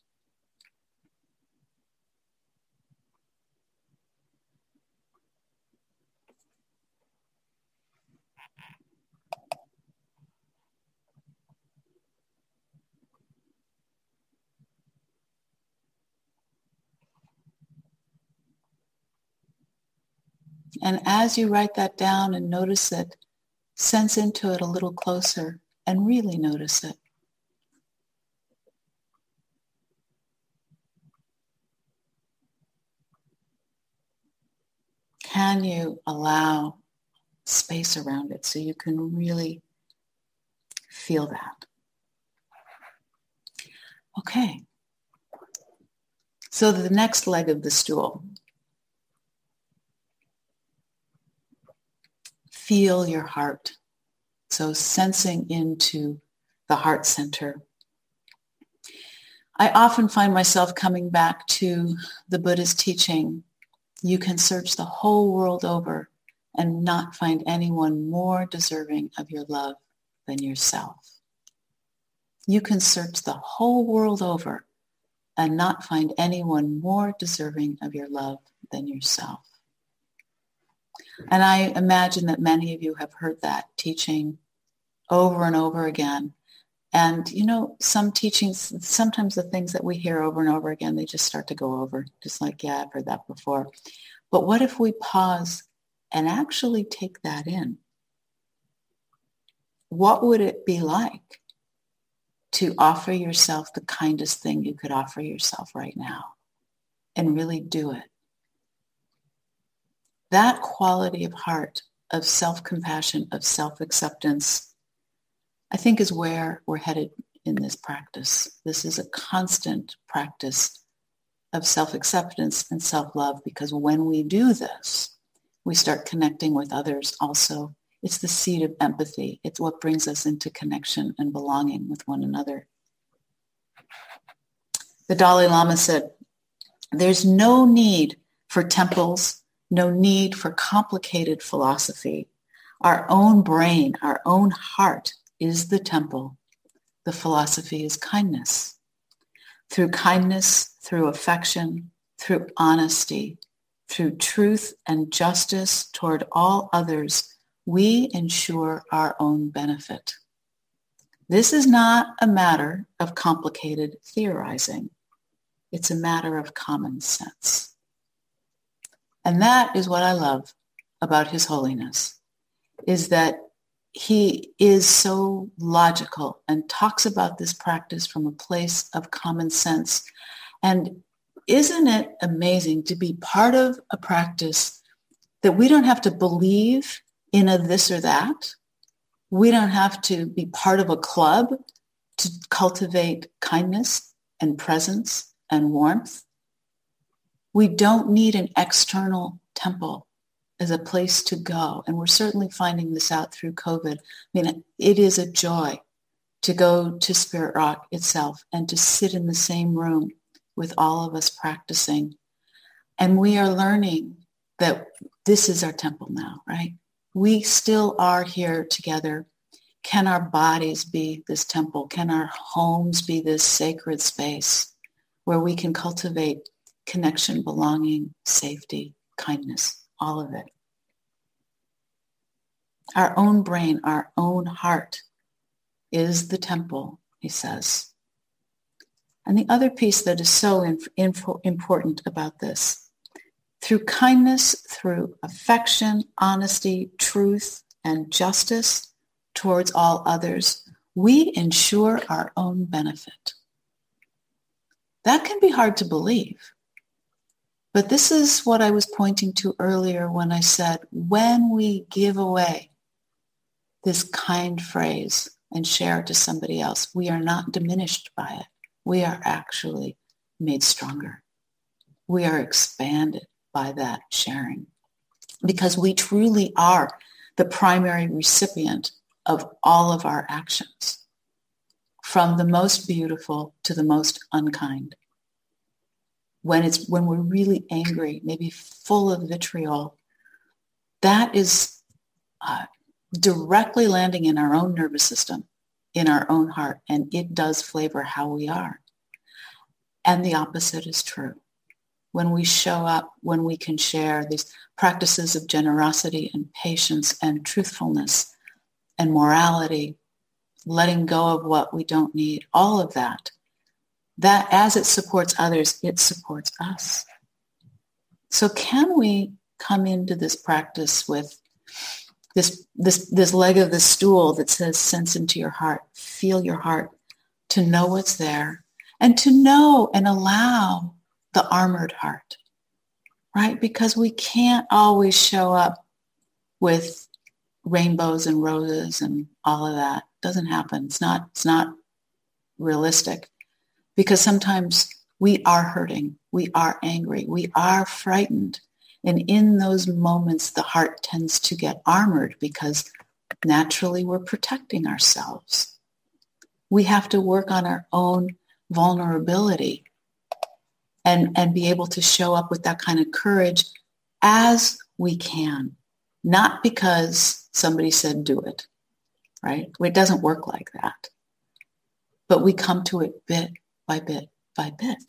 S1: And as you write that down and notice it, sense into it a little closer and really notice it. Can you allow space around it so you can really feel that? Okay. So the next leg of the stool. Feel your heart. So sensing into the heart center. I often find myself coming back to the Buddha's teaching. You can search the whole world over and not find anyone more deserving of your love than yourself. You can search the whole world over and not find anyone more deserving of your love than yourself. And I imagine that many of you have heard that teaching over and over again. And, you know, some teachings, sometimes the things that we hear over and over again, they just start to go over, just like, yeah, I've heard that before. But what if we pause and actually take that in? What would it be like to offer yourself the kindest thing you could offer yourself right now and really do it? That quality of heart, of self-compassion, of self-acceptance, I think is where we're headed in this practice. This is a constant practice of self-acceptance and self-love, because when we do this, we start connecting with others also. It's the seed of empathy. It's what brings us into connection and belonging with one another. The Dalai Lama said, there's no need for temples, no need for complicated philosophy. Our own brain, our own heart is the temple. The philosophy is kindness. Through kindness, through affection, through honesty, through truth and justice toward all others, we ensure our own benefit. This is not a matter of complicated theorizing. It's a matter of common sense. And that is what I love about His Holiness, is that he is so logical and talks about this practice from a place of common sense. And isn't it amazing to be part of a practice that we don't have to believe in a this or that? We don't have to be part of a club to cultivate kindness and presence and warmth. We don't need an external temple as a place to go. And we're certainly finding this out through COVID. I mean, it is a joy to go to Spirit Rock itself and to sit in the same room with all of us practicing. And we are learning that this is our temple now, right? We still are here together. Can our bodies be this temple? Can our homes be this sacred space where we can cultivate connection, belonging, safety, kindness, all of it? Our own brain, our own heart is the temple, he says. And the other piece that is so inf- inf- important about this, through kindness, through affection, honesty, truth, and justice towards all others, we ensure our own benefit. That can be hard to believe. But this is what I was pointing to earlier when I said, when we give away this kind phrase and share it to somebody else, we are not diminished by it. We are actually made stronger. We are expanded by that sharing because we truly are the primary recipient of all of our actions, from the most beautiful to the most unkind. When it's when we're really angry, maybe full of vitriol, that is uh, directly landing in our own nervous system, in our own heart, and it does flavor how we are. And the opposite is true. When we show up, when we can share these practices of generosity and patience and truthfulness and morality, letting go of what we don't need, all of that, that as it supports others, it supports us. So can we come into this practice with this, this, this leg of the stool that says, sense into your heart, feel your heart, to know what's there, and to know and allow the armored heart, right? Because we can't always show up with rainbows and roses and all of that. It doesn't happen. It's not, it's not realistic. Because sometimes we are hurting, we are angry, we are frightened. And in those moments, the heart tends to get armored because naturally we're protecting ourselves. We have to work on our own vulnerability and, and be able to show up with that kind of courage as we can. Not because somebody said do it, right? It doesn't work like that. But we come to it bit by bit by bit.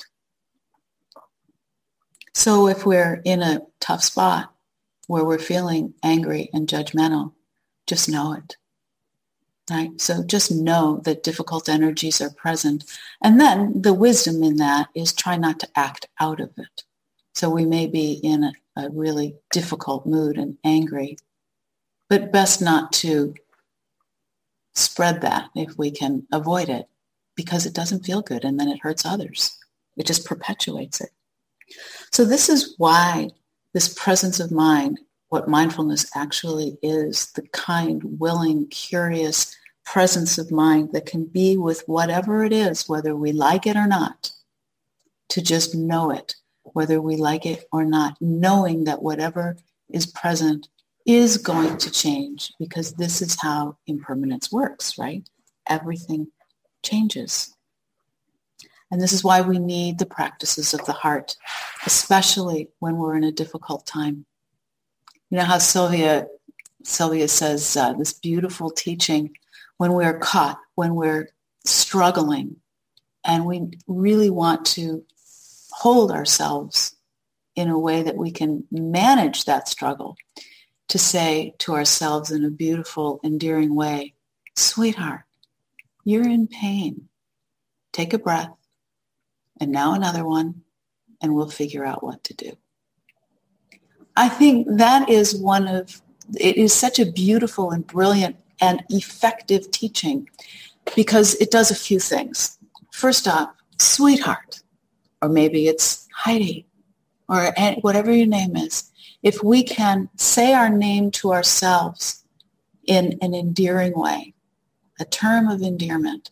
S1: So if we're in a tough spot where we're feeling angry and judgmental, just know it, right? So just know that difficult energies are present. And then the wisdom in that is try not to act out of it. So we may be in a, a really difficult mood and angry, but best not to spread that if we can avoid it, because it doesn't feel good and then it hurts others. It just perpetuates it. So this is why this presence of mind, what mindfulness actually is, the kind, willing, curious presence of mind that can be with whatever it is, whether we like it or not, to just know it, whether we like it or not, knowing that whatever is present is going to change, because this is how impermanence works, right? Everything changes. And this is why we need the practices of the heart, especially when we're in a difficult time. You know how Sylvia, Sylvia says uh, this beautiful teaching, when we're caught, when we're struggling, and we really want to hold ourselves in a way that we can manage that struggle, to say to ourselves in a beautiful, endearing way, sweetheart, you're in pain. Take a breath, and now another one, and we'll figure out what to do. I think that is one of, it is such a beautiful and brilliant and effective teaching because it does a few things. First off, sweetheart, or maybe it's Heidi, or whatever your name is. If we can say our name to ourselves in an endearing way, a term of endearment,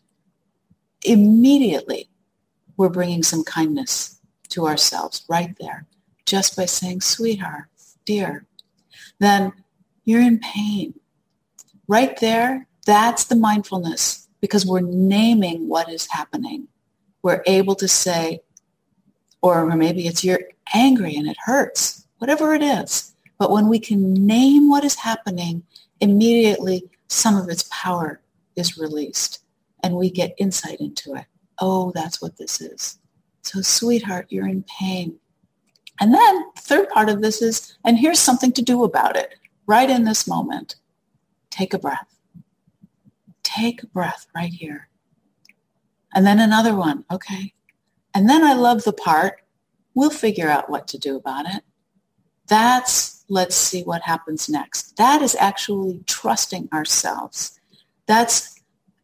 S1: immediately we're bringing some kindness to ourselves right there, just by saying, sweetheart, dear. Then you're in pain. Right there, that's the mindfulness, because we're naming what is happening. We're able to say, or maybe it's you're angry and it hurts, whatever it is. But when we can name what is happening, immediately some of its power is released and we get insight into it. Oh, that's what this is. So, sweetheart, you're in pain. And then the third part of this is, and here's something to do about it right in this moment. Take a breath. Take a breath right here. And then another one. Okay. And then I love the part, we'll figure out what to do about it. That's, let's see what happens next. That is actually trusting ourselves. That's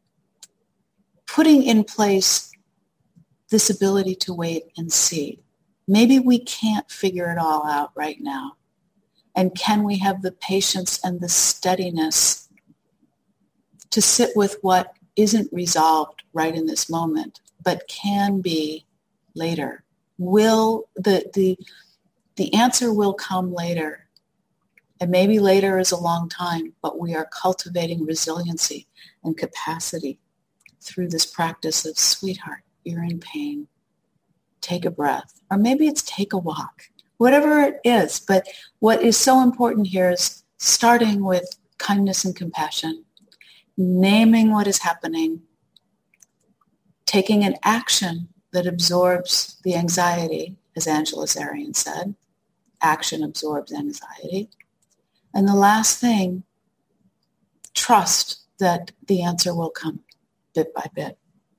S1: putting in place this ability to wait and see. Maybe we can't figure it all out right now. And can we have the patience and the steadiness to sit with what isn't resolved right in this moment, but can be later? Will the the the answer will come later. And maybe later is a long time, but we are cultivating resiliency and capacity through this practice of, sweetheart, you're in pain. Take a breath. Or maybe it's take a walk. Whatever it is. But what is so important here is starting with kindness and compassion, naming what is happening, taking an action that absorbs the anxiety, as Angela Zarian said. Action absorbs anxiety. And the last thing, trust that the answer will come bit by bit.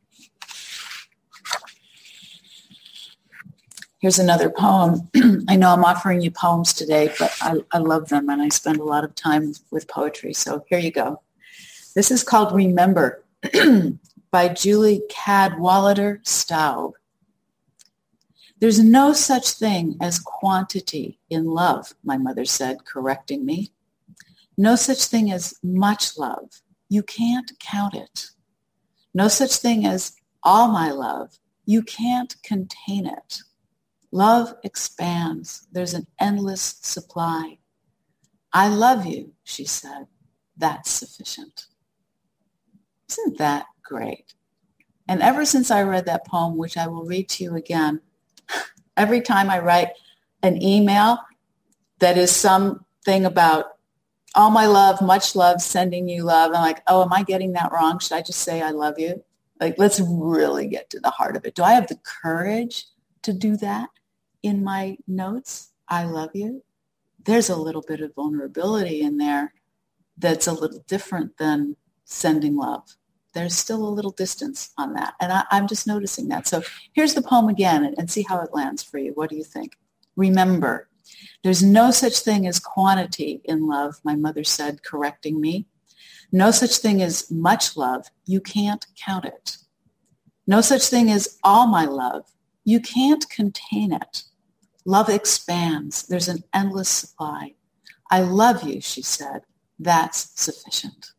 S1: Here's another poem. I know I'm offering you poems today, but I, I love them and I spend a lot of time with poetry. So here you go. This is called Remember by Julie Cadwallader Staub. There's no such thing as quantity in love, my mother said, correcting me. No such thing as much love. You can't count it. No such thing as all my love. You can't contain it. Love expands. There's an endless supply. I love you, she said. That's sufficient. Isn't that great? And ever since I read that poem, which I will read to you again, every time I write an email that is something about all my love, much love, sending you love, I'm like, oh, am I getting that wrong? Should I just say I love you? Like, let's really get to the heart of it. Do I have the courage to do that in my notes? I love you. There's a little bit of vulnerability in there that's a little different than sending love. There's still a little distance on that. And I, I'm just noticing that. So here's the poem again and, and see how it lands for you. What do you think? Remember, there's no such thing as quantity in love, my mother said, correcting me. No such thing as much love. You can't count it. No such thing as all my love. You can't contain it. Love expands. There's an endless supply. I love you, she said. That's sufficient.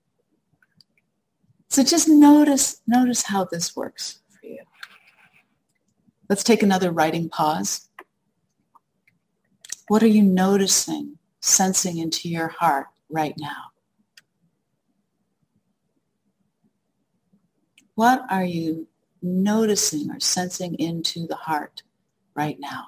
S1: So just notice, notice how this works for you. Let's take another writing pause. What are you noticing, sensing into your heart right now? What are you noticing or sensing into the heart right now?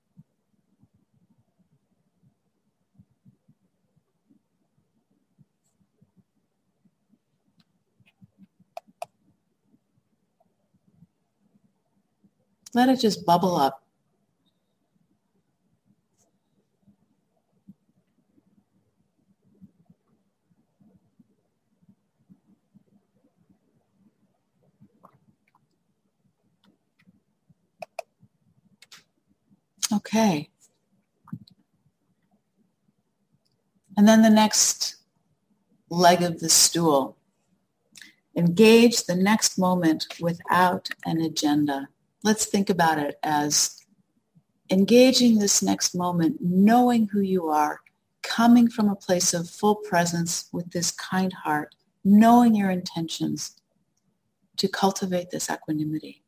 S1: Let it just bubble up. Okay. And then the next leg of the stool. Engage the next moment without an agenda. Let's think about it as engaging this next moment, knowing who you are, coming from a place of full presence with this kind heart, knowing your intentions to cultivate this equanimity.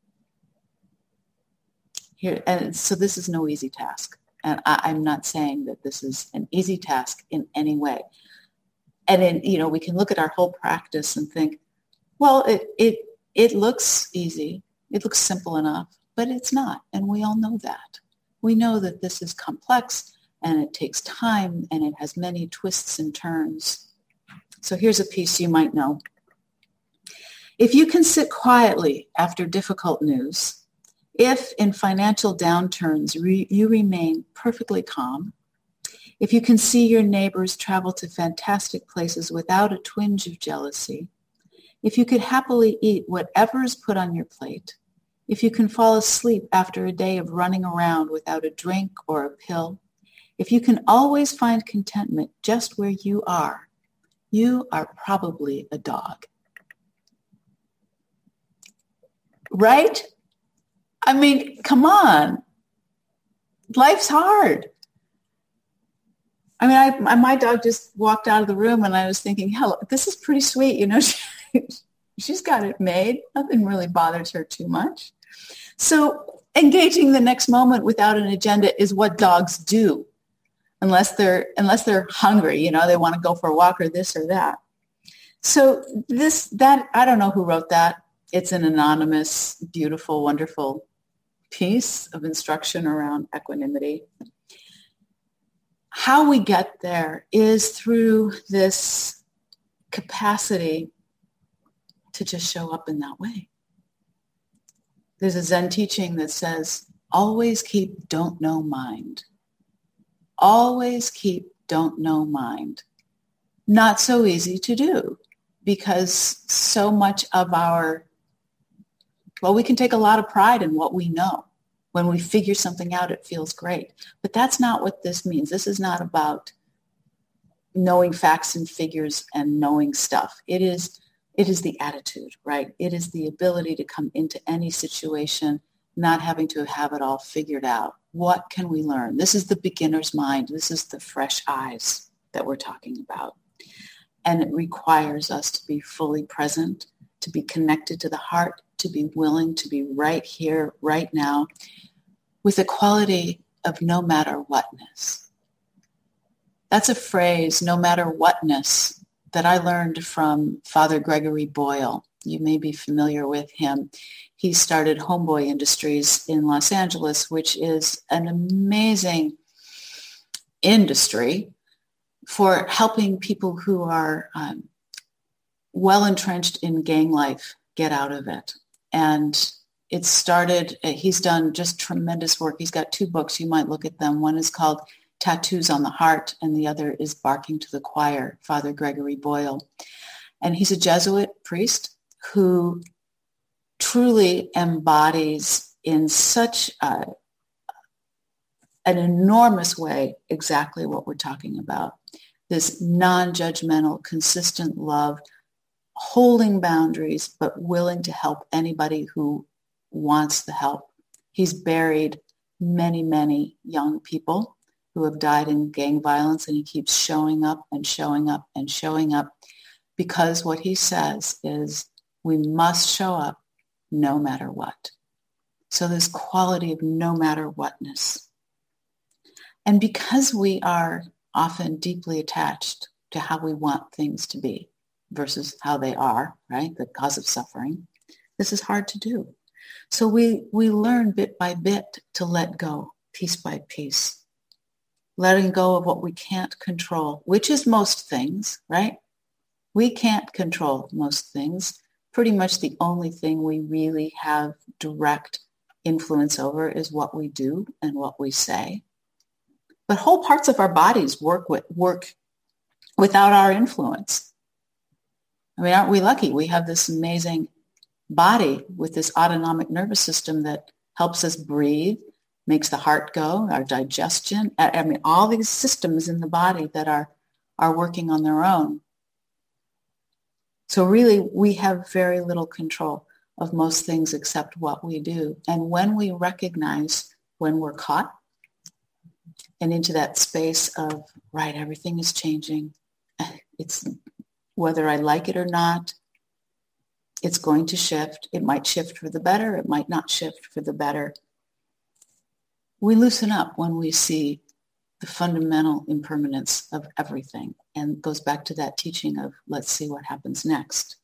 S1: Here, and so this is no easy task. And I, I'm not saying that this is an easy task in any way. And in, you know, we can look at our whole practice and think, well, it it it looks easy. It looks simple enough, but it's not. And we all know that. We know that this is complex and it takes time and it has many twists and turns. So here's a piece you might know. If you can sit quietly after difficult news, if in financial downturns re- you remain perfectly calm, if you can see your neighbors travel to fantastic places without a twinge of jealousy, if you could happily eat whatever is put on your plate, if you can fall asleep after a day of running around without a drink or a pill, if you can always find contentment just where you are, you are probably a dog. Right? I mean, come on. Life's hard. I mean, I, my dog just walked out of the room and I was thinking, hell, this is pretty sweet. You know, she, she's got it made. Nothing really bothers her too much. So engaging the next moment without an agenda is what dogs do, unless they're, unless they're hungry, you know, they want to go for a walk or this or that. So this, that, I don't know who wrote that. It's an anonymous, beautiful, wonderful piece of instruction around equanimity. How we get there is through this capacity to just show up in that way. There's a Zen teaching that says, always keep don't know mind. Always keep don't know mind. Not so easy to do because so much of our, well, we can take a lot of pride in what we know. When we figure something out, it feels great. But that's not what this means. This is not about knowing facts and figures and knowing stuff. It is, it is the attitude, right? It is the ability to come into any situation not having to have it all figured out. What can we learn? This is the beginner's mind. This is the fresh eyes that we're talking about. And it requires us to be fully present, to be connected to the heart, to be willing to be right here, right now, with a quality of no matter whatness. That's a phrase, no matter whatness, that I learned from Father Gregory Boyle. You may be familiar with him. He started Homeboy Industries in Los Angeles, which is an amazing industry for helping people who are um, well entrenched in gang life get out of it. And it started, he's done just tremendous work. He's got two books. You might look at them. One is called Tattoos on the Heart, and the other is Barking to the Choir, Father Gregory Boyle. And he's a Jesuit priest who truly embodies in such a, an enormous way exactly what we're talking about. This non-judgmental, consistent love, holding boundaries, but willing to help anybody who wants the help. He's buried many, many young people who have died in gang violence, and he keeps showing up and showing up and showing up because what he says is we must show up no matter what. So this quality of no matter whatness. And because we are often deeply attached to how we want things to be versus how they are, right? The cause of suffering. This is hard to do. So we, we learn bit by bit to let go, piece by piece. Letting go of what we can't control, which is most things, right? We can't control most things. Pretty much the only thing we really have direct influence over is what we do and what we say. But whole parts of our bodies work with, work without our influence. I mean, aren't we lucky? We have this amazing body with this autonomic nervous system that helps us breathe, makes the heart go, our digestion. I mean, all these systems in the body that are, are working on their own. So really, we have very little control of most things except what we do. And when we recognize when we're caught, and into that space of, right, everything is changing. It's whether I like it or not, it's going to shift. It might shift for the better. It might not shift for the better. We loosen up when we see the fundamental impermanence of everything, and goes back to that teaching of let's see what happens next.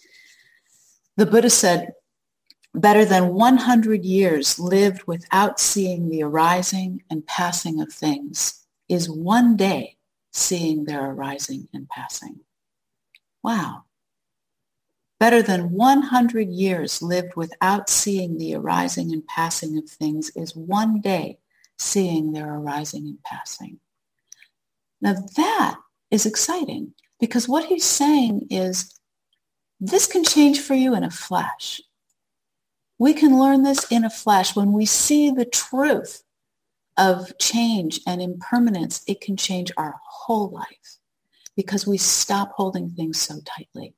S1: The Buddha said, better than one hundred years lived without seeing the arising and passing of things is one day seeing their arising and passing. Wow. Better than one hundred years lived without seeing the arising and passing of things is one day seeing their arising and passing. Now that is exciting, because what he's saying is this can change for you in a flash. We can learn this in a flash. When we see the truth of change and impermanence, it can change our whole life because we stop holding things so tightly.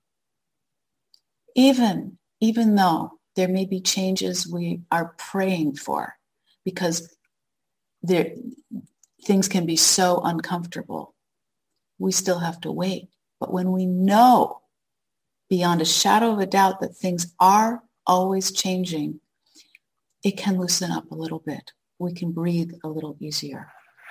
S1: Even, even though there may be changes we are praying for, because there, things can be so uncomfortable, we still have to wait. But when we know beyond a shadow of a doubt that things are always changing, it can loosen up a little bit. We can breathe a little easier.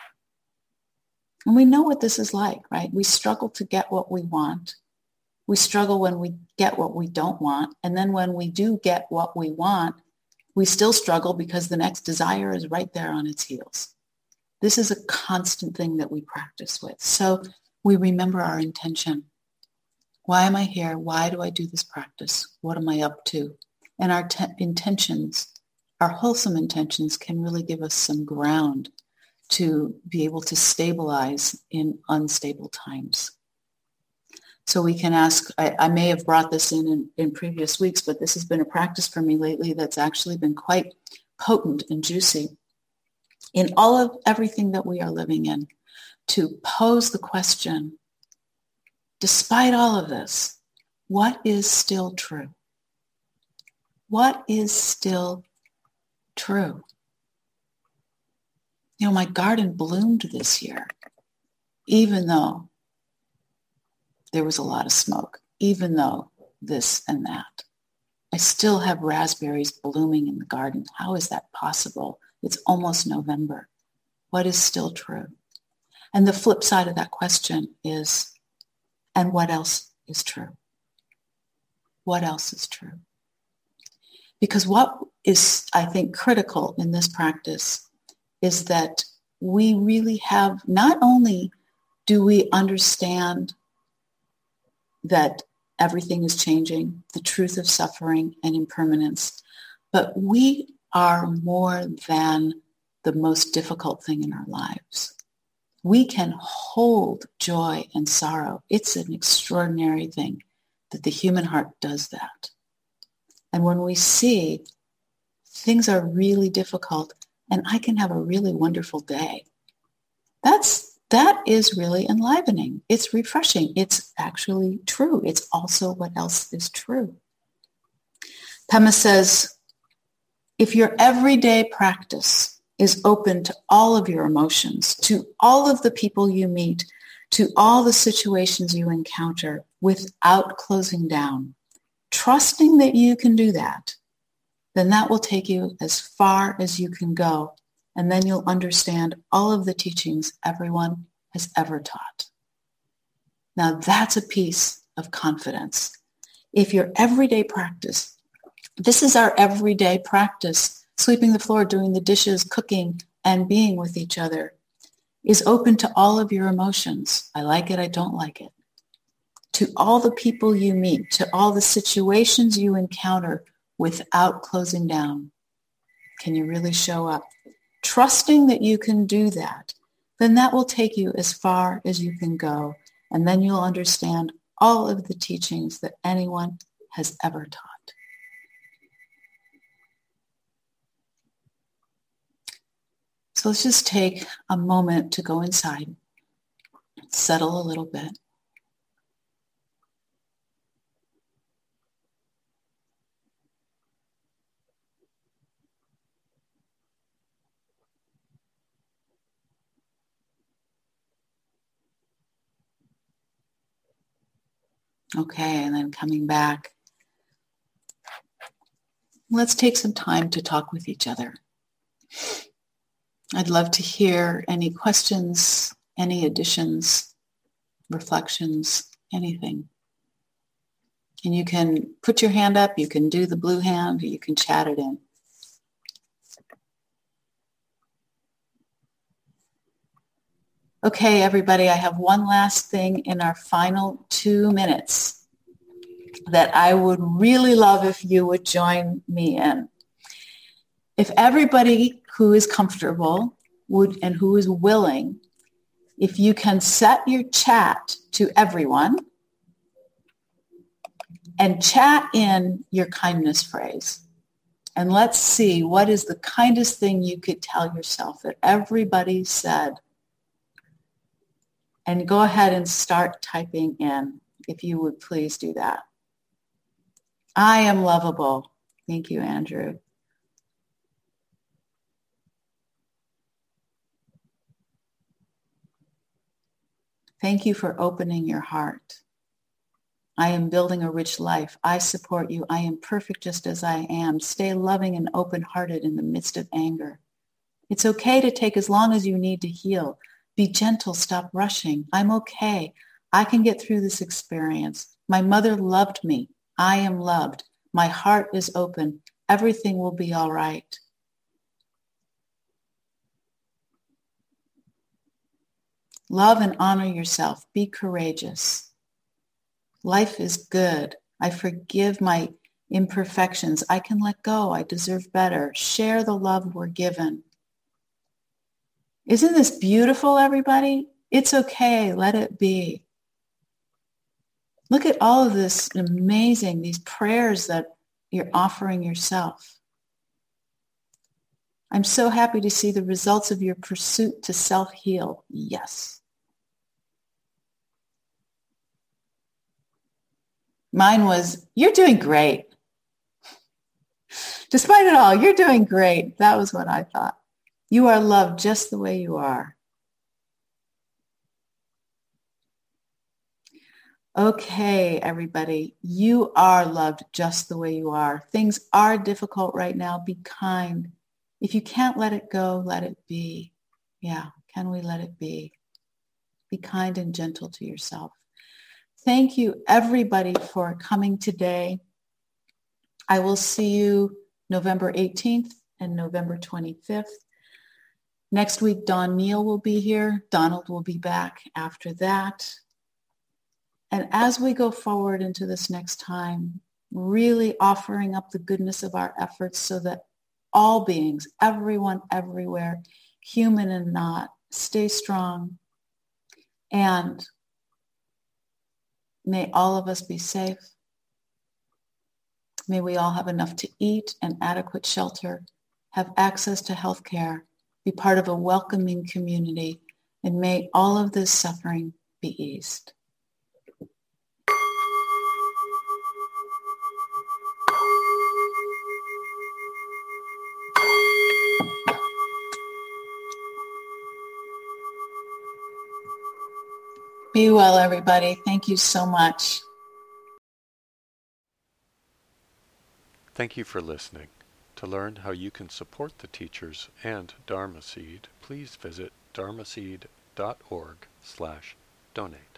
S1: And we know what this is like, right? We struggle to get what we want. We struggle when we get what we don't want. And then when we do get what we want, we still struggle because the next desire is right there on its heels. This is a constant thing that we practice with. So we remember our intention. Why am I here? Why do I do this practice? What am I up to? And our te- intentions, our wholesome intentions, can really give us some ground to be able to stabilize in unstable times. So we can ask, I, I may have brought this in, in in previous weeks, but this has been a practice for me lately that's actually been quite potent and juicy in all of everything that we are living in, to pose the question, despite all of this, what is still true? What is still true? You know, my garden bloomed this year, even though there was a lot of smoke, even though this and that. I still have raspberries blooming in the garden. How is that possible? It's almost November. What is still true? And the flip side of that question is, and what else is true? What else is true? Because what is, I think, critical in this practice is that we really have, not only do we understand that everything is changing, the truth of suffering and impermanence, but we are more than the most difficult thing in our lives. We can hold joy and sorrow. It's an extraordinary thing that the human heart does that. And when we see things are really difficult and I can have a really wonderful day, that's that is really enlivening. It's refreshing. It's actually true. It's also what else is true. Pema says, if your everyday practice is open to all of your emotions, to all of the people you meet, to all the situations you encounter without closing down, trusting that you can do that, then that will take you as far as you can go. And then you'll understand all of the teachings everyone has ever taught. Now that's a piece of confidence. If your everyday practice, this is our everyday practice, sweeping the floor, doing the dishes, cooking, and being with each other, is open to all of your emotions. I like it, I don't like it. To all the people you meet, to all the situations you encounter without closing down. Can you really show up? Trusting that you can do that, then that will take you as far as you can go. And then you'll understand all of the teachings that anyone has ever taught. So let's just take a moment to go inside, settle a little bit. Okay, and then coming back. Let's take some time to talk with each other. I'd love to hear any questions, any additions, reflections, anything. And you can put your hand up, you can do the blue hand, or you can chat it in. Okay, everybody, I have one last thing in our final two minutes that I would really love if you would join me in. If everybody who is comfortable would and who is willing, if you can set your chat to everyone and chat in your kindness phrase. And let's see what is the kindest thing you could tell yourself that everybody said. And go ahead and start typing in, if you would please do that. I am lovable. Thank you, Andrew. Thank you for opening your heart. I am building a rich life. I support you. I am perfect just as I am. Stay loving and open-hearted in the midst of anger. It's okay to take as long as you need to heal. Be gentle. Stop rushing. I'm okay. I can get through this experience. My mother loved me. I am loved. My heart is open. Everything will be all right. Love and honor yourself. Be courageous. Life is good. I forgive my imperfections. I can let go. I deserve better. Share the love we're given. Isn't this beautiful, everybody? It's okay. Let it be. Look at all of this amazing, these prayers that you're offering yourself. I'm so happy to see the results of your pursuit to self-heal. Yes. Mine was, you're doing great. Despite it all, you're doing great. That was what I thought. You are loved just the way you are. Okay, everybody, you are loved just the way you are. Things are difficult right now. Be kind. If you can't let it go, let it be. Yeah, can we let it be? Be kind and gentle to yourself. Thank you, everybody, for coming today. I will see you November eighteenth and November twenty-fifth. Next week, Don Neal will be here. Donald will be back after that. And as we go forward into this next time, really offering up the goodness of our efforts so that all beings, everyone, everywhere, human and not, stay strong. And may all of us be safe. May we all have enough to eat and adequate shelter, have access to health care, be part of a welcoming community, and may all of this suffering be eased. Be well, everybody. Thank you so much.
S2: Thank you for listening. To learn how you can support the teachers and Dharma Seed, please visit dharmaseed dot org slash donate.